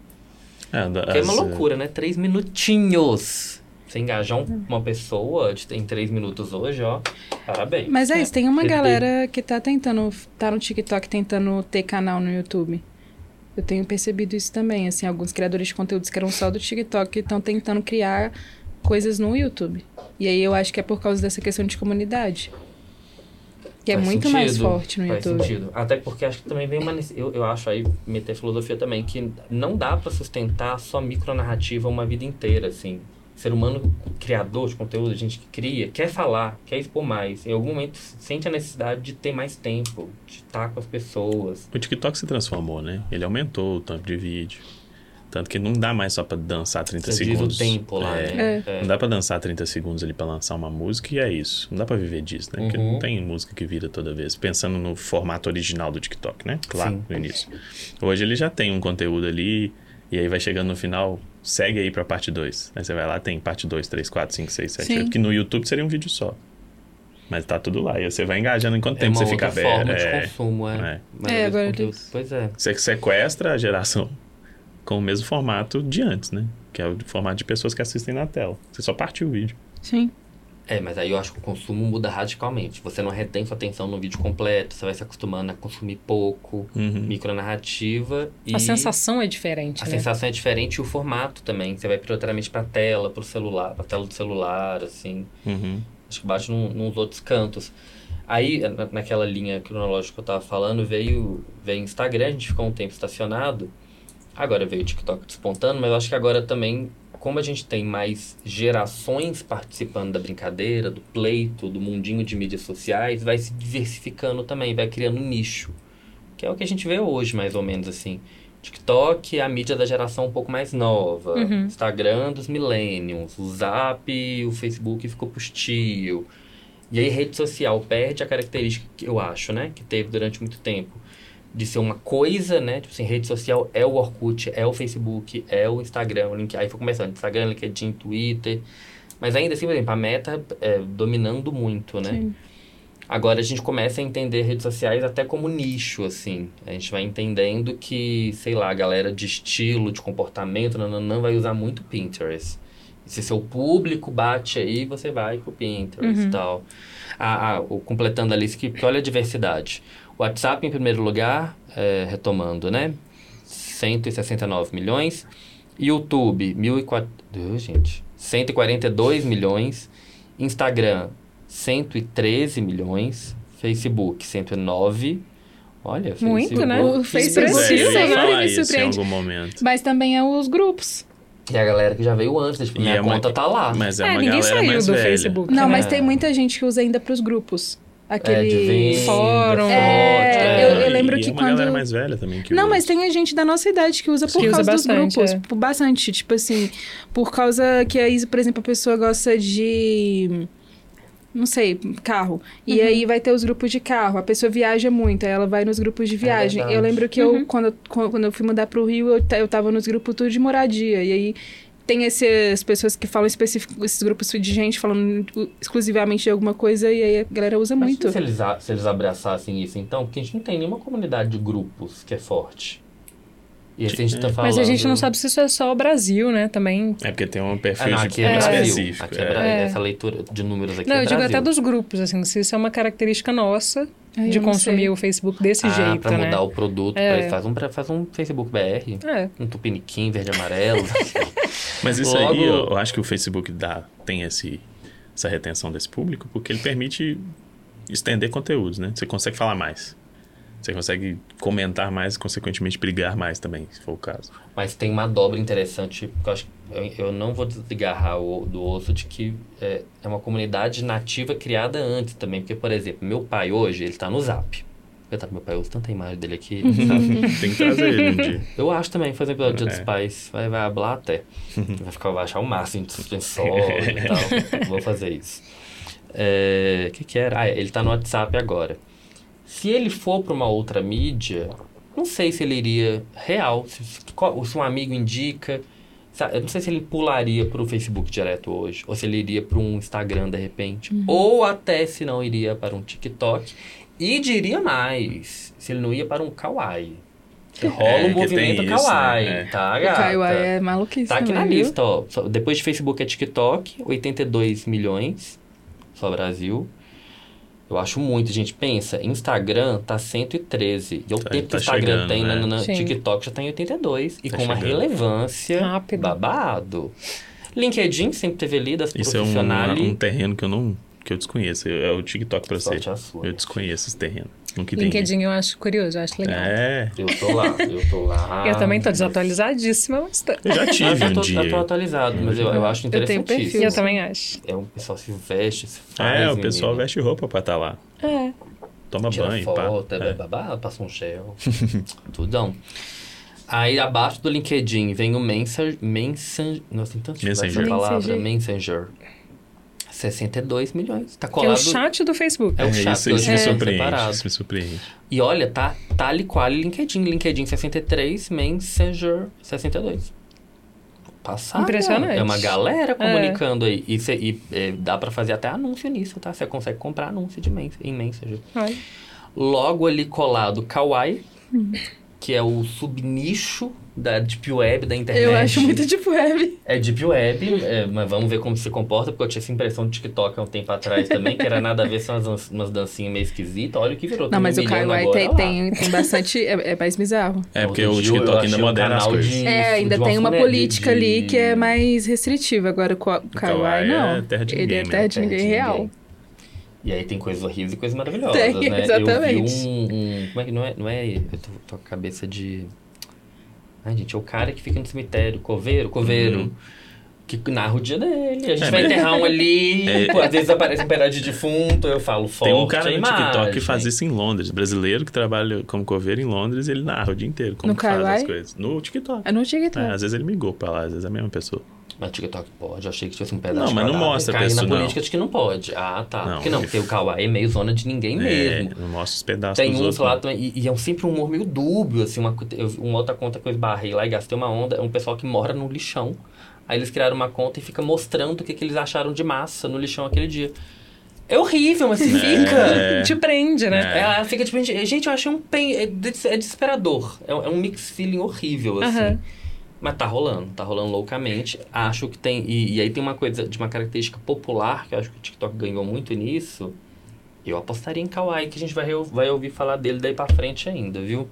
É, da- Porque é uma as, loucura, né? Três minutinhos. Você engajar um- uma pessoa de- em três minutos hoje, ó. Parabéns. Mas é isso, tem uma Perfeito. galera que tá tentando, tá no TikTok tentando ter canal no YouTube. Eu tenho percebido isso também, assim, alguns criadores de conteúdos que eram só do TikTok estão tentando criar coisas no YouTube. E aí eu acho que é por causa dessa questão de comunidade. Que é Faz muito mais sentido, forte no faz YouTube. sentido. Até porque acho que também vem uma... nece- Eu, eu acho aí, meter filosofia também, que não dá pra sustentar só micronarrativa uma vida inteira, assim. Ser humano criador de conteúdo, a gente que cria, quer falar, quer expor mais. Em algum momento sente a necessidade de ter mais tempo, de estar com as pessoas. O TikTok se transformou, né? Ele aumentou o tempo de vídeo. Tanto que não dá mais só pra dançar trinta Você diz segundos. o tempo lá, É. né? É. Não dá pra dançar trinta segundos ali pra lançar uma música e é isso. Não dá pra viver disso, né? Porque Uhum. não tem música que vira toda vez. Pensando no formato original do TikTok, né? Claro, Sim. no início. Hoje ele já tem um conteúdo ali e aí vai chegando no final, segue aí pra parte dois. Aí você vai lá, tem parte dois, três, quatro, cinco, seis, sete, Sim. oito. Que no YouTube seria um vídeo só. Mas tá tudo lá. E você vai engajando enquanto É tempo uma você fica outra aberto. forma É. de consumo, é. É. Mas É, esse agora conteúdo- tem- Pois é. Você sequestra a geração com o mesmo formato de antes, né? Que é o formato de pessoas que assistem na tela. Você só partiu o vídeo. Sim. É, mas aí eu acho que o consumo muda radicalmente. Você não retém sua atenção no vídeo completo, você vai se acostumando a consumir pouco, Uhum. micronarrativa e... A sensação é diferente, A né? sensação é diferente e o formato também. Você vai prioritariamente pra tela, pro celular, pra tela do celular, assim. Uhum. Acho que bate num, nos outros cantos. Aí, na, naquela linha cronológica que eu tava falando, veio veio o Instagram, a gente ficou um tempo estacionado. Agora veio o TikTok despontando, mas eu acho que agora também, como a gente tem mais gerações participando da brincadeira, do pleito, do mundinho de mídias sociais, vai se diversificando também, vai criando um nicho. Que é o que a gente vê hoje, mais ou menos, assim. TikTok é a mídia da geração um pouco mais nova. Uhum. Instagram dos millennials. O Zap, o Facebook ficou pros tio. E aí, rede social perde a característica que eu acho, né? Que teve durante muito tempo. De ser uma coisa, né? Tipo assim, rede social é o Orkut, é o Facebook, é o Instagram. O link... Aí foi começando, Instagram, LinkedIn, Twitter. Mas ainda assim, por exemplo, a Meta é dominando muito, né? Sim. Agora a gente começa a entender redes sociais até como nicho, assim. A gente vai entendendo que, sei lá, a galera de estilo, de comportamento, não, não vai usar muito Pinterest. E se seu público bate aí, você vai pro Pinterest e tal. Ah, ah, o- completando a lista, que, que olha a diversidade. O WhatsApp, em primeiro lugar, é, retomando, né? cento e sessenta e nove milhões. YouTube, mil e quatrocentos... gente. cento e quarenta e dois milhões. Instagram, cento e treze milhões. Facebook, cento e nove. Olha, Muito, Facebook. né? O Pois é, Facebook eu ia sempre falar me isso em surpreende. algum momento. Mas também é os grupos. E a galera que já veio antes, tipo, E minha é uma- conta tá lá. Mas é, É, uma ninguém galera saiu mais do velha. Facebook. Não, né? mas tem muita gente que usa ainda pros grupos. Aquele... É, de venda, Fórum. foto, É, eu- eu lembro e que é uma quando- galera mais velha também que Não, usa. mas tem a gente da nossa idade que usa por Que usa causa dos bastante, grupos. é. Por bastante. Tipo assim, por causa que aí, por exemplo, a pessoa gosta de... Não sei, carro. E aí vai ter os grupos de carro. A pessoa viaja muito, aí ela vai nos grupos de viagem. verdade. eu lembro que eu, quando, eu- quando eu fui mudar pro Rio, eu, ta- eu tava nos grupos tudo de moradia. E aí tem essas pessoas que falam específico, esses grupos de gente falando exclusivamente de alguma coisa, e aí a galera usa Mas muito. se eles, a- se eles abraçassem isso, então, porque a gente não tem nenhuma comunidade de grupos que é forte. E esse a gente tá falando... Mas a gente não sabe se isso é só o Brasil, né? Também. É porque tem um Ah, perfil não, de aqui é público Brasil. específico. Aqui é é. Bra- É. Essa leitura de números aqui Não, é eu digo Brasil. até dos grupos, assim, se isso é uma característica nossa Aí de eu não consumir sei. o Facebook desse ah, jeito, pra né? mudar o produto. É. pra- Faz, um, pra- faz um Facebook B R. É. Um tupiniquim verde e amarelo. Mas isso Logo- aí, eu, eu acho que o Facebook dá, tem esse, essa retenção desse público porque ele permite estender conteúdos, né? Você consegue falar mais. Você consegue comentar mais e, consequentemente, brigar mais também, se for o caso. Mas tem uma dobra interessante, porque eu acho que eu, eu não vou desgarrar o, do osso de que é, é uma comunidade nativa criada antes também. Porque, por exemplo, meu pai hoje, ele tá no Zap. Coitado, meu pai usa tanta imagem dele aqui. Tem que trazer ele um dia. Eu acho também, fazer episódio do Dia É. dos Pais. Vai, vai hablar até. Vai, ficar, vai achar o máximo de suspensório e tal. Vou fazer isso. O é, que que era? Ah, ele tá no WhatsApp agora. Se ele for para uma outra mídia, não sei se ele iria real. Se, se um amigo indica... Sabe, eu não sei se ele pularia para o Facebook direto hoje. Ou se ele iria para um Instagram, de repente. Uhum. Ou até se não iria para um TikTok. E diria mais, se ele não ia para um Kawaii. Que rola É, um que movimento tem isso, Kawaii, né? É. tá, O gata? Kawaii é maluquice Tá aqui também, na viu? lista, ó. Só- Depois de Facebook é TikTok, oitenta e dois milhões. Só Brasil. Eu acho muito, gente. Pensa, Instagram tá cento e treze. E o Tá- tempo que tá o Instagram chegando, tem né? na, na Sim. TikTok já tá em oitenta e dois. E Tá com uma chegando. relevância Rápido. babado. LinkedIn sempre teve lidas Isso é um, profissionais. um terreno que eu não que eu desconheço. É o TikTok pra você. Sorte a sua. Eu desconheço esse terreno. Nunca entendi. LinkedIn eu acho curioso, eu acho legal. É, Eu tô lá, eu tô lá. Eu também tô desatualizadíssima, mas tô. eu já Eu tive já um tô, dia. eu tô atualizado, mas eu, eu acho Eu tenho interessantíssimo. perfil. Eu também acho. É um pessoal se veste, se faz. É, o pessoal menina. veste roupa pra estar lá. É. Toma Tira banho, foto, pá. é É. babá, passa um gel. Tudão. Aí abaixo do LinkedIn vem o Messenger. Messenger. Nossa, tem tanto Messenger. essa palavra. Messenger. Messenger. sessenta e dois milhões. Tá Que é colado. o chat do Facebook. É o É, chat isso, do isso me LinkedIn surpreende. separado. Isso me surpreende. E olha, tá tal e qual LinkedIn. LinkedIn sessenta e três, Messenger sessenta e dois. Passado. Impressionante. É uma galera comunicando aí. E, cê- e, é, dá pra fazer até anúncio nisso, tá? Você consegue comprar anúncio de mens em Messenger. Olha. Logo ali colado, Kawaii, que é o subnicho da Deep Web, da internet. Eu acho muito Deep Web. É Deep Web, é, mas vamos ver como se comporta, porque eu tinha essa impressão do TikTok há um tempo atrás também, que era nada a ver, são umas, dan- umas dancinhas meio esquisitas. Olha o que virou. Não, tem mas um o milhão Kawaii agora tem, lá. tem, tem bastante... É, é mais bizarro. É, porque Outro o dia eu TikTok ainda achei um modera as canal coisas. de- É, ainda de uma tem uma fune- política de- ali que é mais restritiva. Agora o Ka- o Kawaii Kawaii, não. é terra de Ele ninguém, é né? terra de Terra de ninguém ninguém. real. E aí tem coisas horríveis e coisas maravilhosas, Tem, né? exatamente. Eu vi um, um... Como é que... Não é... Não é eu tô, tô com a cabeça de... Ai, gente, é o cara que fica no cemitério. Coveiro, coveiro. Uhum. Que narra o dia dele. A gente É, vai mas- enterrar um ali. É. Pô, às vezes aparece um pedaço de defunto. Eu falo forte Tem um cara a no imagem. TikTok que faz isso em Londres. Brasileiro que trabalha como coveiro em Londres, ele narra o dia inteiro como No que faz as Kawaii? coisas. No TikTok. É no TikTok. É, às vezes ele migou pra lá, às vezes é a mesma pessoa. Mas TikTok pode. Eu achei que tivesse um pedaço Não, de mas não cadáver. mostra a Cair pessoa, na não. política de que não pode. Ah, tá. Não, Porque não, ele- porque o Kawaii é meio zona de ninguém É, mesmo. não mostra os pedaços Tem dos uns outros. lá não. também, e, e é um, sempre um humor meio dúbio, assim, uma, eu, uma outra conta que eu esbarrei lá e gastei uma onda, é um pessoal que mora no lixão. Aí eles criaram uma conta e fica mostrando o que, que eles acharam de massa no lixão aquele dia. É horrível, mas você fica... É. Te prende, né? É, ela fica tipo, gente, eu achei um pen... é, des- é desesperador. É, um- é um mix feeling horrível, assim. Aham. Mas tá rolando, tá rolando loucamente. Acho que tem... E, e aí tem uma coisa, de uma característica popular, que eu acho que o TikTok ganhou muito nisso. Eu apostaria em Kawaii, que a gente vai, reu- vai ouvir falar dele daí pra frente ainda, viu?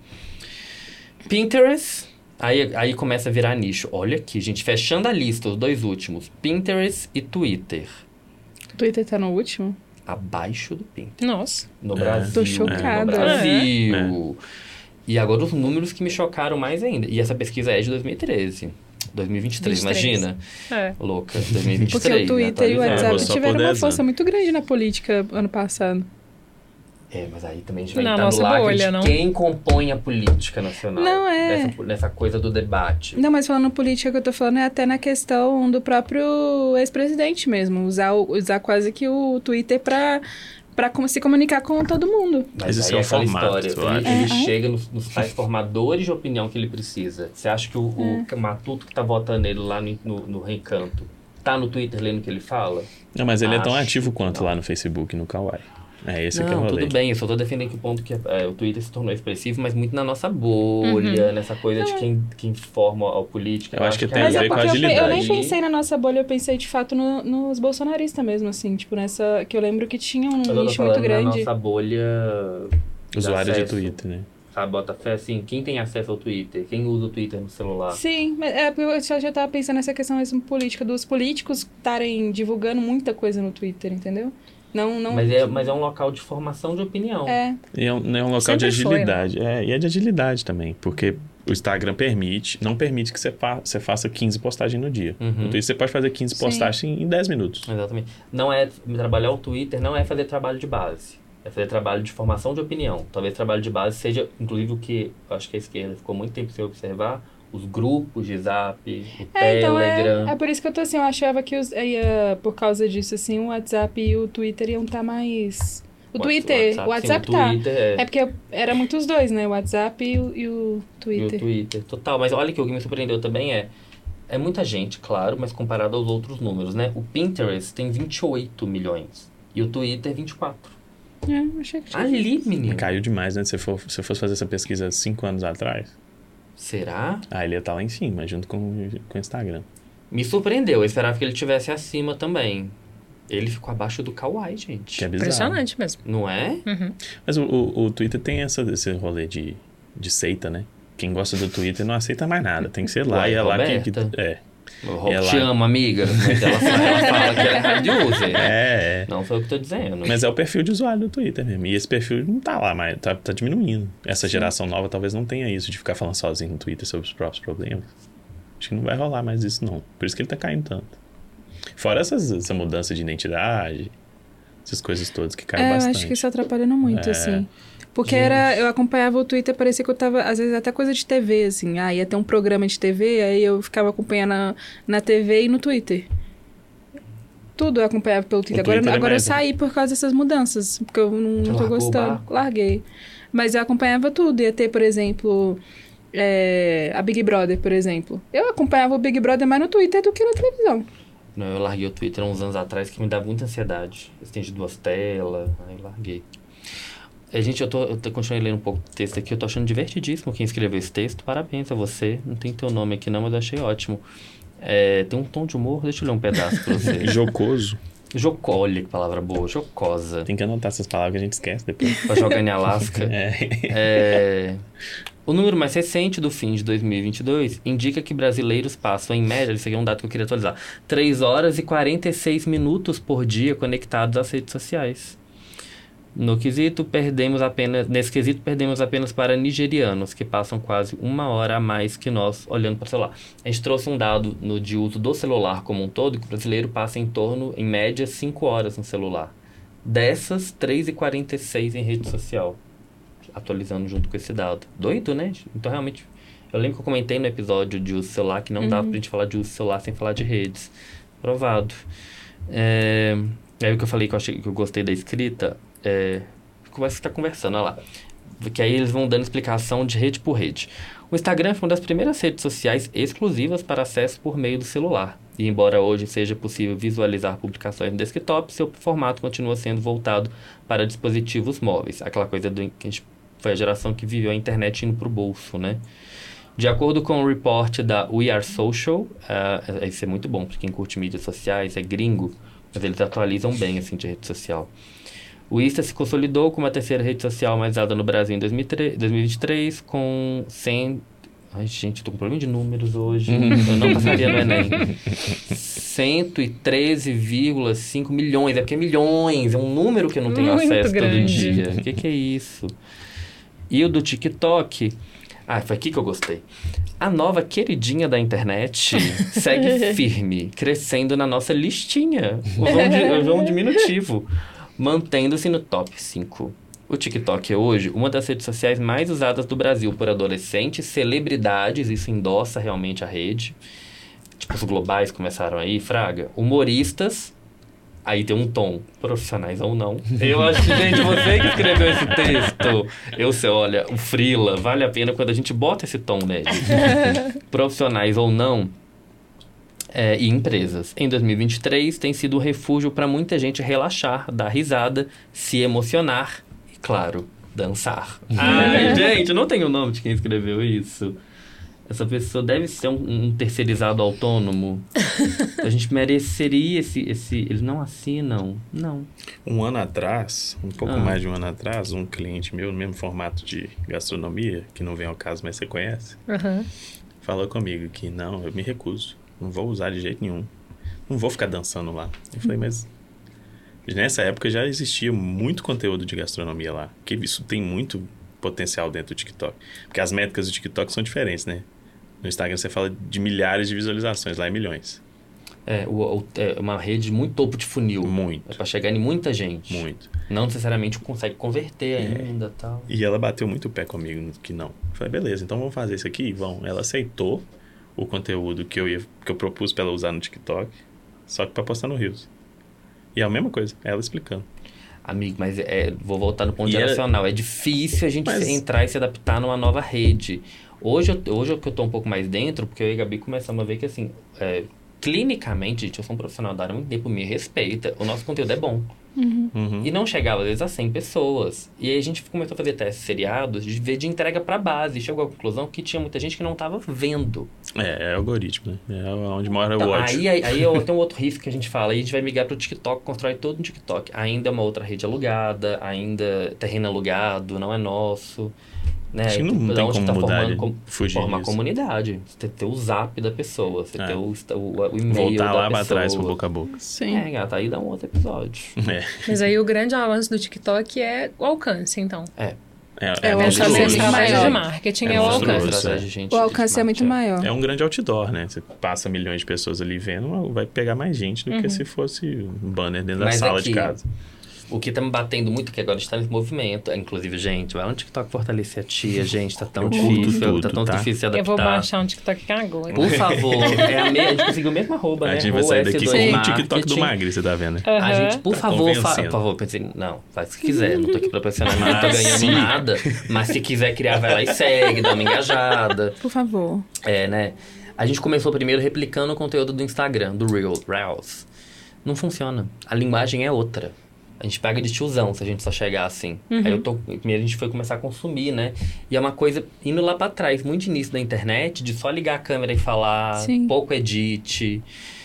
Pinterest... Aí, aí começa a virar nicho. Olha aqui, gente, fechando a lista, os dois últimos. Pinterest e Twitter. O Twitter tá no último? Abaixo do Pinterest. Nossa. No É. Brasil. Tô chocada. No Brasil. É. E agora os números que me chocaram mais ainda. E essa pesquisa é de dois mil e treze. dois mil e vinte e três, vinte e três. imagina. É. Louca, dois mil e vinte e Porque três. o Twitter e o né, atualizado. WhatsApp Só por tiveram uma dez força anos. muito grande na política ano passado. É, mas aí também a gente vai Na entrar no nossa lacre bolha, de não? quem compõe a política nacional. Não, é. Nessa, nessa coisa do debate. Não, mas falando política que eu tô falando é até na questão do próprio ex-presidente mesmo. Usar, o- usar quase que o Twitter pra, pra como se comunicar com todo mundo. Mas Esse aí é é o aquela formato, história. eu Ele, acho. ele É. chega nos, nos tais formadores de opinião que ele precisa. Você acha que o, o Matuto que tá votando ele lá no, no, no Recanto tá no Twitter lendo o que ele fala? Não, mas ele é tão Acho ativo que quanto não. lá no Facebook e no Kawaii. É esse que é o Não, rolê. tudo bem, eu só tô defendendo que o ponto que é, o Twitter se tornou expressivo, mas muito na nossa bolha, nessa coisa de quem, quem forma a política. Eu acho que tem aí a Mas é ver com a porque eu, pe- eu nem agilidade. pensei na nossa bolha, eu pensei de fato no- nos bolsonaristas mesmo, assim. Tipo, nessa... Que eu lembro que tinha um Mas eu tô nicho muito falando na grande. nossa bolha de Usuário de acesso, Twitter, né? Sabe, bota fé assim, quem tem acesso ao Twitter? Quem usa o Twitter no celular? Sim, mas é porque eu já, já tava pensando nessa questão mesmo política, dos políticos estarem divulgando muita coisa no Twitter, entendeu? Não, não... Mas, é, mas é um local de formação de opinião. É. E é um, é um local Sempre de foi, agilidade. É, e é de agilidade também, porque o Instagram permite, não permite que você, fa você faça quinze postagens no dia. Uhum. No Twitter você pode fazer quinze Sim. postagens em dez minutos. Exatamente. Não é trabalhar o Twitter, não é fazer trabalho de base. É fazer trabalho de formação de opinião. Talvez trabalho de base seja, inclusive, o que eu acho que a esquerda ficou muito tempo sem observar, os grupos de Zap, o É, então Telegram. é, é por isso que eu tô assim, eu achava que os, ia, por causa disso, assim, o WhatsApp e o Twitter iam estar mais... O Twitter, o WhatsApp, sim, tá. o Twitter é... É porque era muito os dois, né? O WhatsApp e o, e o Twitter. E o Twitter, total. Mas olha que o que me surpreendeu também é... É muita gente, claro, mas comparado aos outros números, né? O Pinterest tem vinte e oito milhões e o Twitter vinte e quatro. É, achei que tinha. Ali, menino. Caiu demais, né? Se for, se eu fosse fazer essa pesquisa cinco anos atrás, Será? ah, ele ia estar lá em cima, junto com, com o Instagram. Me surpreendeu. Eu esperava que ele estivesse acima também. Ele ficou abaixo do Kawaii, gente. Que é bizarro. Impressionante mesmo. Não é? Uhum. Mas o, o, o Twitter tem essa, esse rolê de, de seita, né? Quem gosta do Twitter não aceita mais nada. Tem que ser lá Uai, e é lá que, que... Roberta. É. Eu É te lá. amo, amiga. Mas ela, ela fala que ela é hard user. É, é. Não foi o que eu tô dizendo. Mas é o perfil de usuário do Twitter mesmo. E esse perfil não tá lá, mas tá, tá diminuindo. Essa geração nova talvez não tenha isso de ficar falando sozinho no Twitter sobre os próprios problemas. Acho que não vai rolar mais isso, não. Por isso que ele tá caindo tanto. Fora essas, essa mudança de identidade, essas coisas todas que caem É, eu bastante. acho que isso atrapalhando muito, É. assim. Porque Gente. era, eu acompanhava o Twitter, parecia que eu tava, às vezes, até coisa de T V, assim. Ah, ia ter um programa de T V, aí eu ficava acompanhando na, na T V e no Twitter. Tudo eu acompanhava pelo Twitter. O Twitter Agora, é agora eu mais- saí por causa dessas mudanças, porque eu não, Você não tô largou o gostando. barco? Larguei. Mas eu acompanhava tudo. Ia ter, por exemplo, é, a Big Brother, por exemplo. Eu acompanhava o Big Brother mais no Twitter do que na televisão. Não, eu larguei o Twitter há uns anos atrás que me dava muita ansiedade. Eles têm de duas telas, aí eu larguei. É, gente, eu tô, eu tô continuando lendo um pouco do texto aqui, eu tô achando divertidíssimo quem escreveu esse texto. Parabéns a você. Não tem teu nome aqui não, mas eu achei ótimo. É, tem um tom de humor, deixa eu ler um pedaço pra você. Jocoso. Jocó, olha que palavra boa, jocosa. Tem que anotar essas palavras que a gente esquece depois. Pra jogar em Alasca. É. É, o número mais recente do fim de dois mil e vinte e dois indica que brasileiros passam, em média, isso aqui é um dado que eu queria atualizar, três horas e quarenta e seis minutos por dia conectados às redes sociais. No quesito, perdemos apenas, nesse quesito, perdemos apenas para nigerianos, que passam quase uma hora a mais que nós olhando para o celular. A gente trouxe um dado no, de uso do celular como um todo, que o brasileiro passa em torno, em média, cinco horas no celular. Dessas, três e quarenta e seis em rede social. Atualizando junto com esse dado. Doido, né? Então, realmente, eu lembro que eu comentei no episódio de uso do celular que não Uhum. dava pra gente falar de uso do celular sem falar de redes. Provado. É... Aí o que eu falei que eu, achei, que eu gostei da escrita, é... Como é que você tá conversando, olha lá. Que aí eles vão dando explicação de rede por rede. O Instagram foi uma das primeiras redes sociais exclusivas para acesso por meio do celular. E embora hoje seja possível visualizar publicações no desktop, seu formato continua sendo voltado para dispositivos móveis. Aquela coisa do, que a gente, foi a geração que viveu a internet indo para o bolso, né? De acordo com o report da We Are Social, uh, isso é muito bom para quem curte mídias sociais, é gringo, mas eles atualizam bem assim de rede social. O Insta se consolidou como a terceira rede social mais usada no Brasil em dois mil e vinte e três, com cem... Ai, gente, tô com problema de números hoje. Eu não passaria no Enem. cento e treze vírgula cinco milhões. É porque é milhões. É um número que eu não tenho Muito acesso grande. todo dia. O que, que é isso? E o do TikTok... Ah, foi aqui que eu gostei. A nova queridinha da internet segue firme, crescendo na nossa listinha. Usou um, di- usou um diminutivo. Mantendo-se no top cinco. O TikTok é hoje uma das redes sociais mais usadas do Brasil por adolescentes, celebridades, isso endossa realmente a rede. Tipo, os globais começaram aí, fraga. Humoristas, aí tem um tom, profissionais ou não. Eu acho que, gente, você que escreveu esse texto, eu sei, olha, o Freela, vale a pena quando a gente bota esse tom, né? gente? Profissionais ou não. É, e empresas. Em dois mil e vinte e três, tem sido um refúgio para muita gente relaxar, dar risada, se emocionar e, claro, dançar. Ai, gente, não tem o nome de quem escreveu isso. Essa pessoa deve ser um, um terceirizado autônomo. A gente mereceria esse, esse... Eles não assinam? Não. Um ano atrás, um pouco Ah. mais de um ano atrás, um cliente meu, no mesmo formato de gastronomia, que não vem ao caso, mas você conhece, Uhum. falou comigo que não, eu me recuso. Não vou usar de jeito nenhum. Não vou ficar dançando lá. Eu falei, mas Nessa época já existia muito conteúdo de gastronomia lá. Porque isso tem muito potencial dentro do TikTok. Porque as métricas do TikTok são diferentes, né? No Instagram você fala de milhares de visualizações, lá é milhões. É, o, o, é uma rede muito topo de funil. Muito. É pra chegar em muita gente. Muito. Não necessariamente consegue converter É. ainda e tal. E ela bateu muito o pé comigo que não. Eu falei, beleza, então vamos fazer isso aqui? Vamos. Ela aceitou o conteúdo que eu, ia, que eu propus pra ela usar no TikTok, só que pra postar no Reels. E é a mesma coisa, ela explicando. Amigo, mas é, vou voltar no ponto E geracional. Era... É difícil a gente Mas... entrar e se adaptar numa nova rede. Hoje, eu, hoje eu que eu tô um pouco mais dentro, porque eu e a Gabi começamos a ver que, assim, é, clinicamente, gente, eu sou um profissional da área há muito tempo, me respeita, o nosso conteúdo é bom. Uhum. Uhum. E não chegava, às vezes, a cem pessoas. E aí a gente começou a fazer testes seriados de ver de entrega pra base. E chegou à conclusão que tinha muita gente que não tava vendo. É, é algoritmo, né? É onde mora Então, o ódio. aí, aí, aí eu tenho um outro risco que a gente fala. Aí a gente vai migrar pro TikTok, constrói todo no TikTok. Ainda é uma outra rede alugada, ainda terreno alugado, não é nosso. Né? Acho que não Então, tem onde como tá mudar, formando, ele com, fugir forma uma disso. comunidade. Você ter o zap da pessoa, você É. ter o, o, o e-mail Voltar da lá pra pessoa. trás, pro boca a boca. Sim. É, gata, aí dá um outro episódio. É. Mas aí o grande avanço do TikTok é o alcance, então. É, É, o Essa é a alcance monstruoso. estratégia maior. de marketing, É é, o monstruoso. alcance. Estratégia, gente, O alcance é muito de- maior. é um grande outdoor, né? Você passa milhões de pessoas ali vendo, vai pegar mais gente do que se fosse um banner dentro da Mas sala aqui, de casa. O que tá me batendo muito, que agora está nesse movimento, é, inclusive, gente, vai lá no TikTok fortalecer a tia, gente, tá tão Eu curto difícil, tudo, tá tão tá? difícil se Eu adaptar. vou baixar um TikTok agora. Por favor, é a, me... a gente conseguiu o mesmo arroba, A né? gente vai Ou sair daqui S com dois o TikTok do Marketing. Magri, você tá vendo, né? A Aham. gente, por Tá favor, fa... convencendo. por favor, pensei, não, faz o que quiser, não tô aqui pra pressionar, não tô Ah, ganhando sim. nada, mas se quiser criar, vai lá e segue, dá uma engajada. Por favor. É, né? A gente começou primeiro replicando o conteúdo do Instagram, do Reel, Reels. Não funciona. A linguagem é outra. A gente pega de tiozão se a gente só chegar assim. Aí eu tô... Primeiro a gente foi começar a consumir, né? E é uma coisa indo lá pra trás, muito início da internet, de só ligar a câmera e falar, Sim. pouco edit.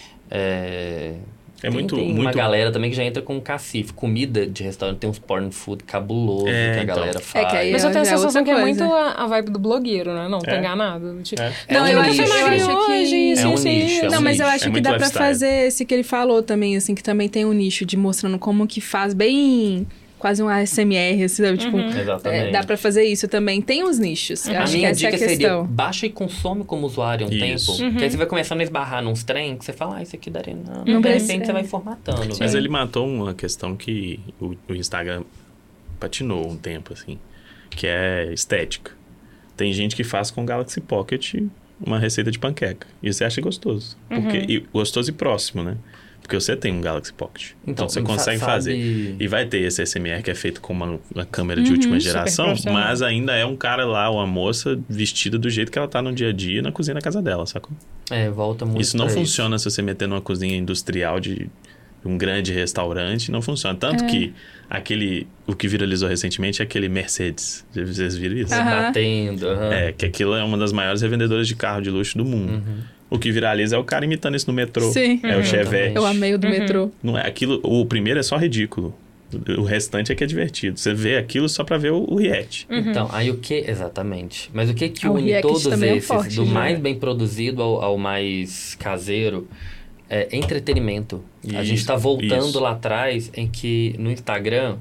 É... É tem, muito- tem uma muito- galera também que já entra com cacife. Comida de restaurante, tem uns porn food cabuloso É, que a então. galera faz. É que aí Mas eu tenho a já é sensação outra que é coisa. muito a, a vibe do blogueiro, né? Não, tô É. enganado. Tipo, É. É Não, um eu nicho. acho, eu magre acho hoje, que... isso, É um isso, nicho, isso. é um Não, mas eu nicho, acho é que muito dá pra lifestyle. fazer esse que ele falou também, assim, que também tem um nicho de mostrando como que faz bem... Quase um A S M R, assim, sabe? Tipo, Exatamente. é, dá pra fazer isso também. Tem os nichos. Eu A acho que minha essa é a dica seria, questão. baixa e consome como usuário um Isso. tempo. Que aí você vai começando a esbarrar nos trem, que você fala, ah, isso aqui daria não. Não de precisa- repente você é. vai formatando, Mas velho. ele matou uma questão que o, o Instagram patinou um tempo, assim, que é estética. Tem gente que faz com Galaxy Pocket uma receita de panqueca. E você acha gostoso. Porque, e, gostoso e próximo, né? Porque você tem um Galaxy Pocket. Então, Então, você sa- consegue sabe- fazer. E vai ter esse A S M R que é feito com uma, uma câmera de última geração, profissional. mas ainda é um cara lá, uma moça vestida do jeito que ela tá no dia a dia na cozinha da casa dela, sacou? É, volta muito Isso não pra funciona se você meter numa cozinha industrial de um grande restaurante, não funciona. Tanto que aquele, o que viralizou recentemente é aquele Mercedes. Vocês viram isso? Aham. Batendo. aham. É, que aquilo é uma das maiores revendedoras de carro de luxo do mundo. Uhum. O que viraliza é o cara imitando isso no metrô. Sim. É o Chevette. Eu amei o do metrô. Não é aquilo, o primeiro é só ridículo. O restante é que é divertido. Você vê aquilo só pra ver o, o react. Então, aí o que... Exatamente. Mas o que que Ah, o une react todos também é esses, forte, do já. mais bem produzido ao, ao mais caseiro, é entretenimento. a Isso, gente tá voltando isso. lá atrás em que no Instagram,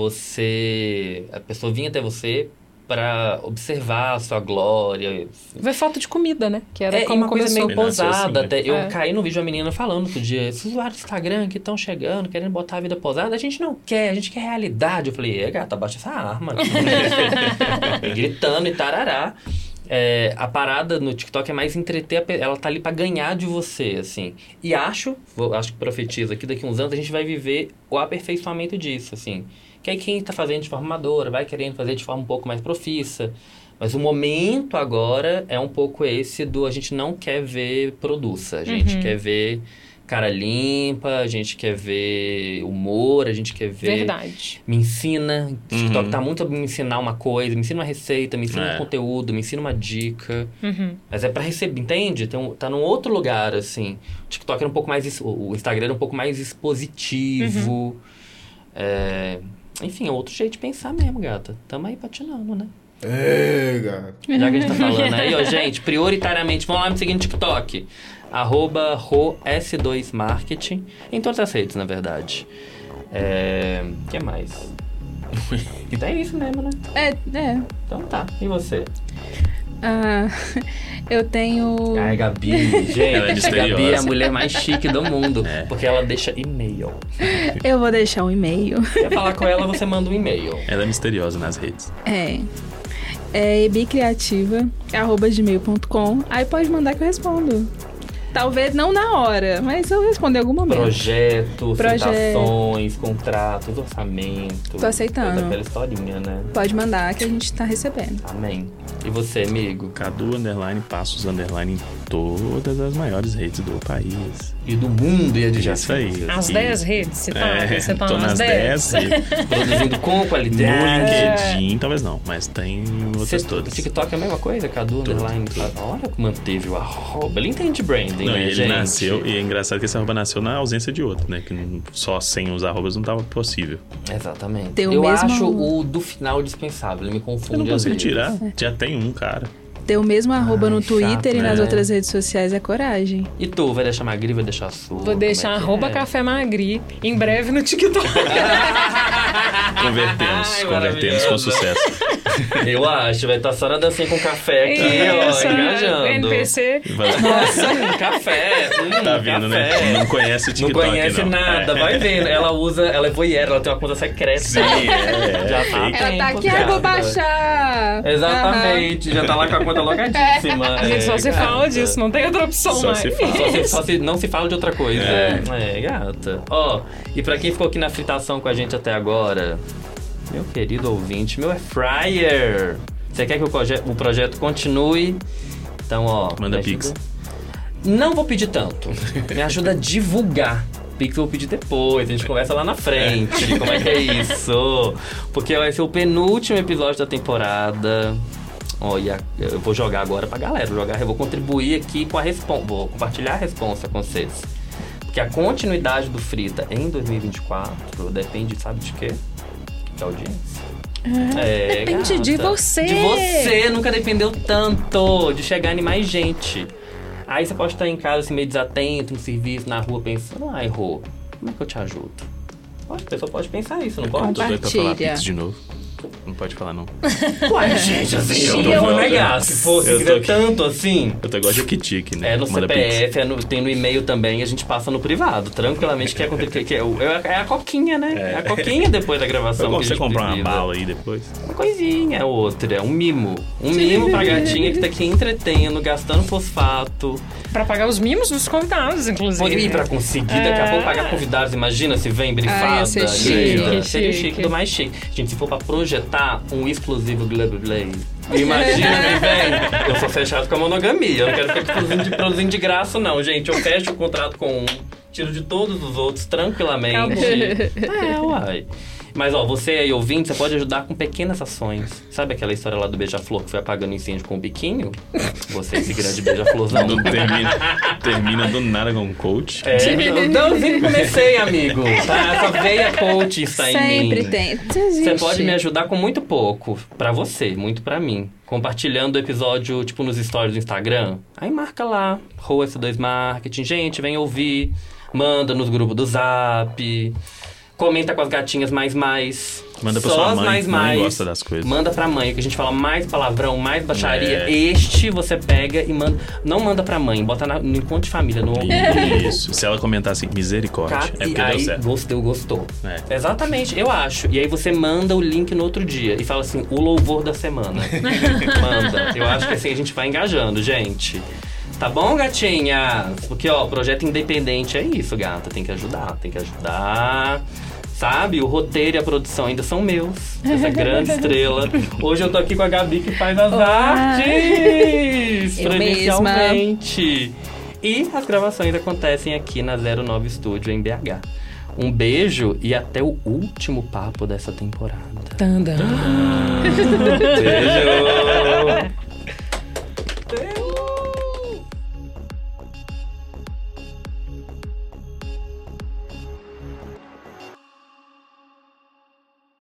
você... A pessoa vinha até você pra observar a sua glória. Ver foto de comida, né? Que era É, e como uma coisa começou. meio Nasceu assim, posada. né? Até, eu É. caí no vídeo de uma menina falando outro dia, esses usuários do Instagram que estão chegando, querendo botar a vida posada, a gente não quer, a gente quer realidade. Eu falei, é gata, baixa essa arma. E gritando e tarará. É, a parada no TikTok é mais entreter, a pe- ela tá ali pra ganhar de você, assim. E acho, vou, acho que profetizo aqui, daqui uns anos a gente vai viver o aperfeiçoamento disso, assim. Que aí quem tá fazendo de forma amadora vai querendo fazer de forma um pouco mais profissa. Mas o momento agora é um pouco esse do a gente não quer ver produça, a gente quer ver cara limpa, a gente quer ver humor, a gente quer ver... Verdade. Me ensina, o TikTok Uhum. tá muito sobre me ensinar uma coisa, me ensina uma receita, me ensina É. um conteúdo, me ensina uma dica. Uhum. Mas é pra receber, entende? Tem um, tá num outro lugar, assim. O TikTok era um pouco mais... es- O Instagram era um pouco mais expositivo. É, enfim, é outro jeito de pensar mesmo, gata. Tamo aí patinando, né? É, gato. Já que a gente tá falando aí, ó, gente, prioritariamente, vamos lá me seguir no TikTok. Arroba ro S dois Marketing. Em todas as redes, na verdade. É... O que mais? E tá isso mesmo, né? É, é. Então tá. E você? Ah, eu tenho... Ai, Gabi, gente, Ela é a misteriosa. Gabi é a mulher mais chique do mundo. É. Porque ela deixa e-mail. Eu vou deixar um e-mail. Quer falar com ela, você manda um e-mail. Ela é misteriosa nas redes. É. É ebicriativa, arroba gmail ponto com. Aí pode mandar que eu respondo. Talvez não na hora, mas eu respondo em algum momento. Projetos, Projeto. citações, contratos, orçamentos. Tô aceitando. Toda aquela historinha, né? Pode mandar que a gente tá recebendo. Amém. E você, amigo? Cadu Underline, Passos Underline em todas as maiores redes do país. E do mundo e Isso adjacências. aí. As E- dez redes, você tá, É, você tá tô nas nas dez. dez redes. Produzindo com No qualidade. LinkedIn, talvez não, mas tem outras Você, todas. TikTok é a mesma coisa? Cadu Underline. Olha como manteve o arroba. Ele entende branding, Não, né, e ele gente? nasceu, e é engraçado que esse arroba nasceu na ausência de outro, né? Que não- só sem os arrobas não tava possível. Exatamente. Tem o Eu mesmo- acho o do final dispensável. Ele me confunde Eu não às consigo vezes. tirar. Já tem um, cara. Ter o mesmo arroba Ai, no Twitter chato, e nas né? outras redes sociais é coragem. E tu, vai deixar Magri, vai deixar sua? Vou deixar Como é que arroba é? Café Magri em breve no TikTok. Convertemos, Ai, convertemos maravilhoso. com sucesso. Eu acho, vai estar só na dancinha com café aqui, ó, Isso, engajando. N P C. Vai- Nossa, hum, café. Hum, Tá vendo, café. né? Não conhece o Não TikTok, conhece não. nada, É. vai vendo. Ela usa, ela é voyeur, ela tem uma conta secreta. Sim, é, Já é tá. fake. Ela tá Tempo, aqui, ah, vou gata. baixar. Exatamente, já tá lá com a conta logadíssima. A gente só É, se fala gata. disso, não tem outra opção Só mais. se fala. Só se, só se- não se fala de outra coisa. É. É, gata. Ó, e pra quem ficou aqui na fritação com a gente até agora, meu querido ouvinte, meu é fryer. Você quer que o, proje- o projeto continue? Então, ó... Manda me pix. ajuda- Não vou pedir tanto. Me ajuda a divulgar. Pix eu vou pedir depois, a gente conversa lá na frente. Como é que é isso? Porque vai ser o penúltimo episódio da temporada. Olha, eu vou jogar agora pra galera. Vou, jogar, eu vou contribuir aqui com a resposta. Vou compartilhar a resposta com vocês. Porque a continuidade do Frita em dois mil e vinte e quatro depende, sabe de quê? Da audiência. É, Depende de você. De você, nunca dependeu tanto de chegar em mais gente. Aí você pode estar em casa assim, meio desatento, no serviço, na rua, pensando, ah, errou, como é que eu te ajudo? A pessoa pode pensar isso, não pode? Tô doido pra falar Compartilha. pix de novo. Não pode falar, não. Ué, gente, assim, eu tô não vou falando. negar. Se for, se Eu tô quiser aqui. tanto assim... Eu tô igual de Kitik, né? É no Manda C P pix. F, é no- tem no e-mail também, a gente passa no privado, tranquilamente, que é, que, que é, o- é a coquinha, né? É a coquinha depois da gravação. Foi bom que a você gente comprar uma precisa. bala aí depois. Uma coisinha, é outra, um mimo. Um mimo pra gatinha que tá aqui entretendo, gastando fosfato. Pra pagar os mimos dos convidados, inclusive. Pode ir pra conseguir, daqui a pouco pagar convidados. Imagina se vem brifada. Ah, ia ser chique, linda. Seria chique. chique do mais chique. Gente, se for pra projetar um exclusivo Global Play, imagina que vem. Eu sou fechado com a monogamia. Eu não quero ficar produzindo de, produzindo de graça, não, gente. Eu fecho o contrato com um, tiro de todos os outros tranquilamente. É, uai. Mas, ó, você aí ouvinte, você pode ajudar com pequenas ações. Sabe aquela história lá do beija-flor que foi apagando incêndio com o biquinho? Você, esse grande beija-florzão. Não termina, termina do nada com um coach. É, eu não, nem comecei, amigo. Tá? Essa veia coach está em mim. Sempre tem. Você pode me ajudar com muito pouco. Pra você, muito pra mim. Compartilhando o episódio, tipo, nos stories do Instagram. Aí marca lá, Rua S dois Marketing. Gente, vem ouvir. Manda nos grupos do Zap. Comenta com as gatinhas mais mais. Manda pra Só sua as mãe, mais que mãe mais. gosta das coisas. Manda pra mãe, que a gente fala mais palavrão, mais baixaria. É. Este você pega e manda. Não manda pra mãe, bota na- no encontro de família, no Isso. Se ela comentar assim, misericórdia, Ca- é e porque deu aí, certo. gostou, gostou. É. Exatamente, eu acho. E aí você manda o link no outro dia e fala assim, o louvor da semana. Manda. Eu acho que assim a gente vai engajando, gente. Tá bom, gatinha? Porque, ó, projeto independente é isso, gata. Tem que ajudar, tem que ajudar. Sabe? O roteiro e a produção ainda são meus. Essa grande estrela. Hoje eu tô aqui com a Gabi que faz as Olá. artes! Eu Presencialmente. E as gravações acontecem aqui na zero nove Studio em B H. Um beijo e até o último papo dessa temporada. Tandam. Beijo!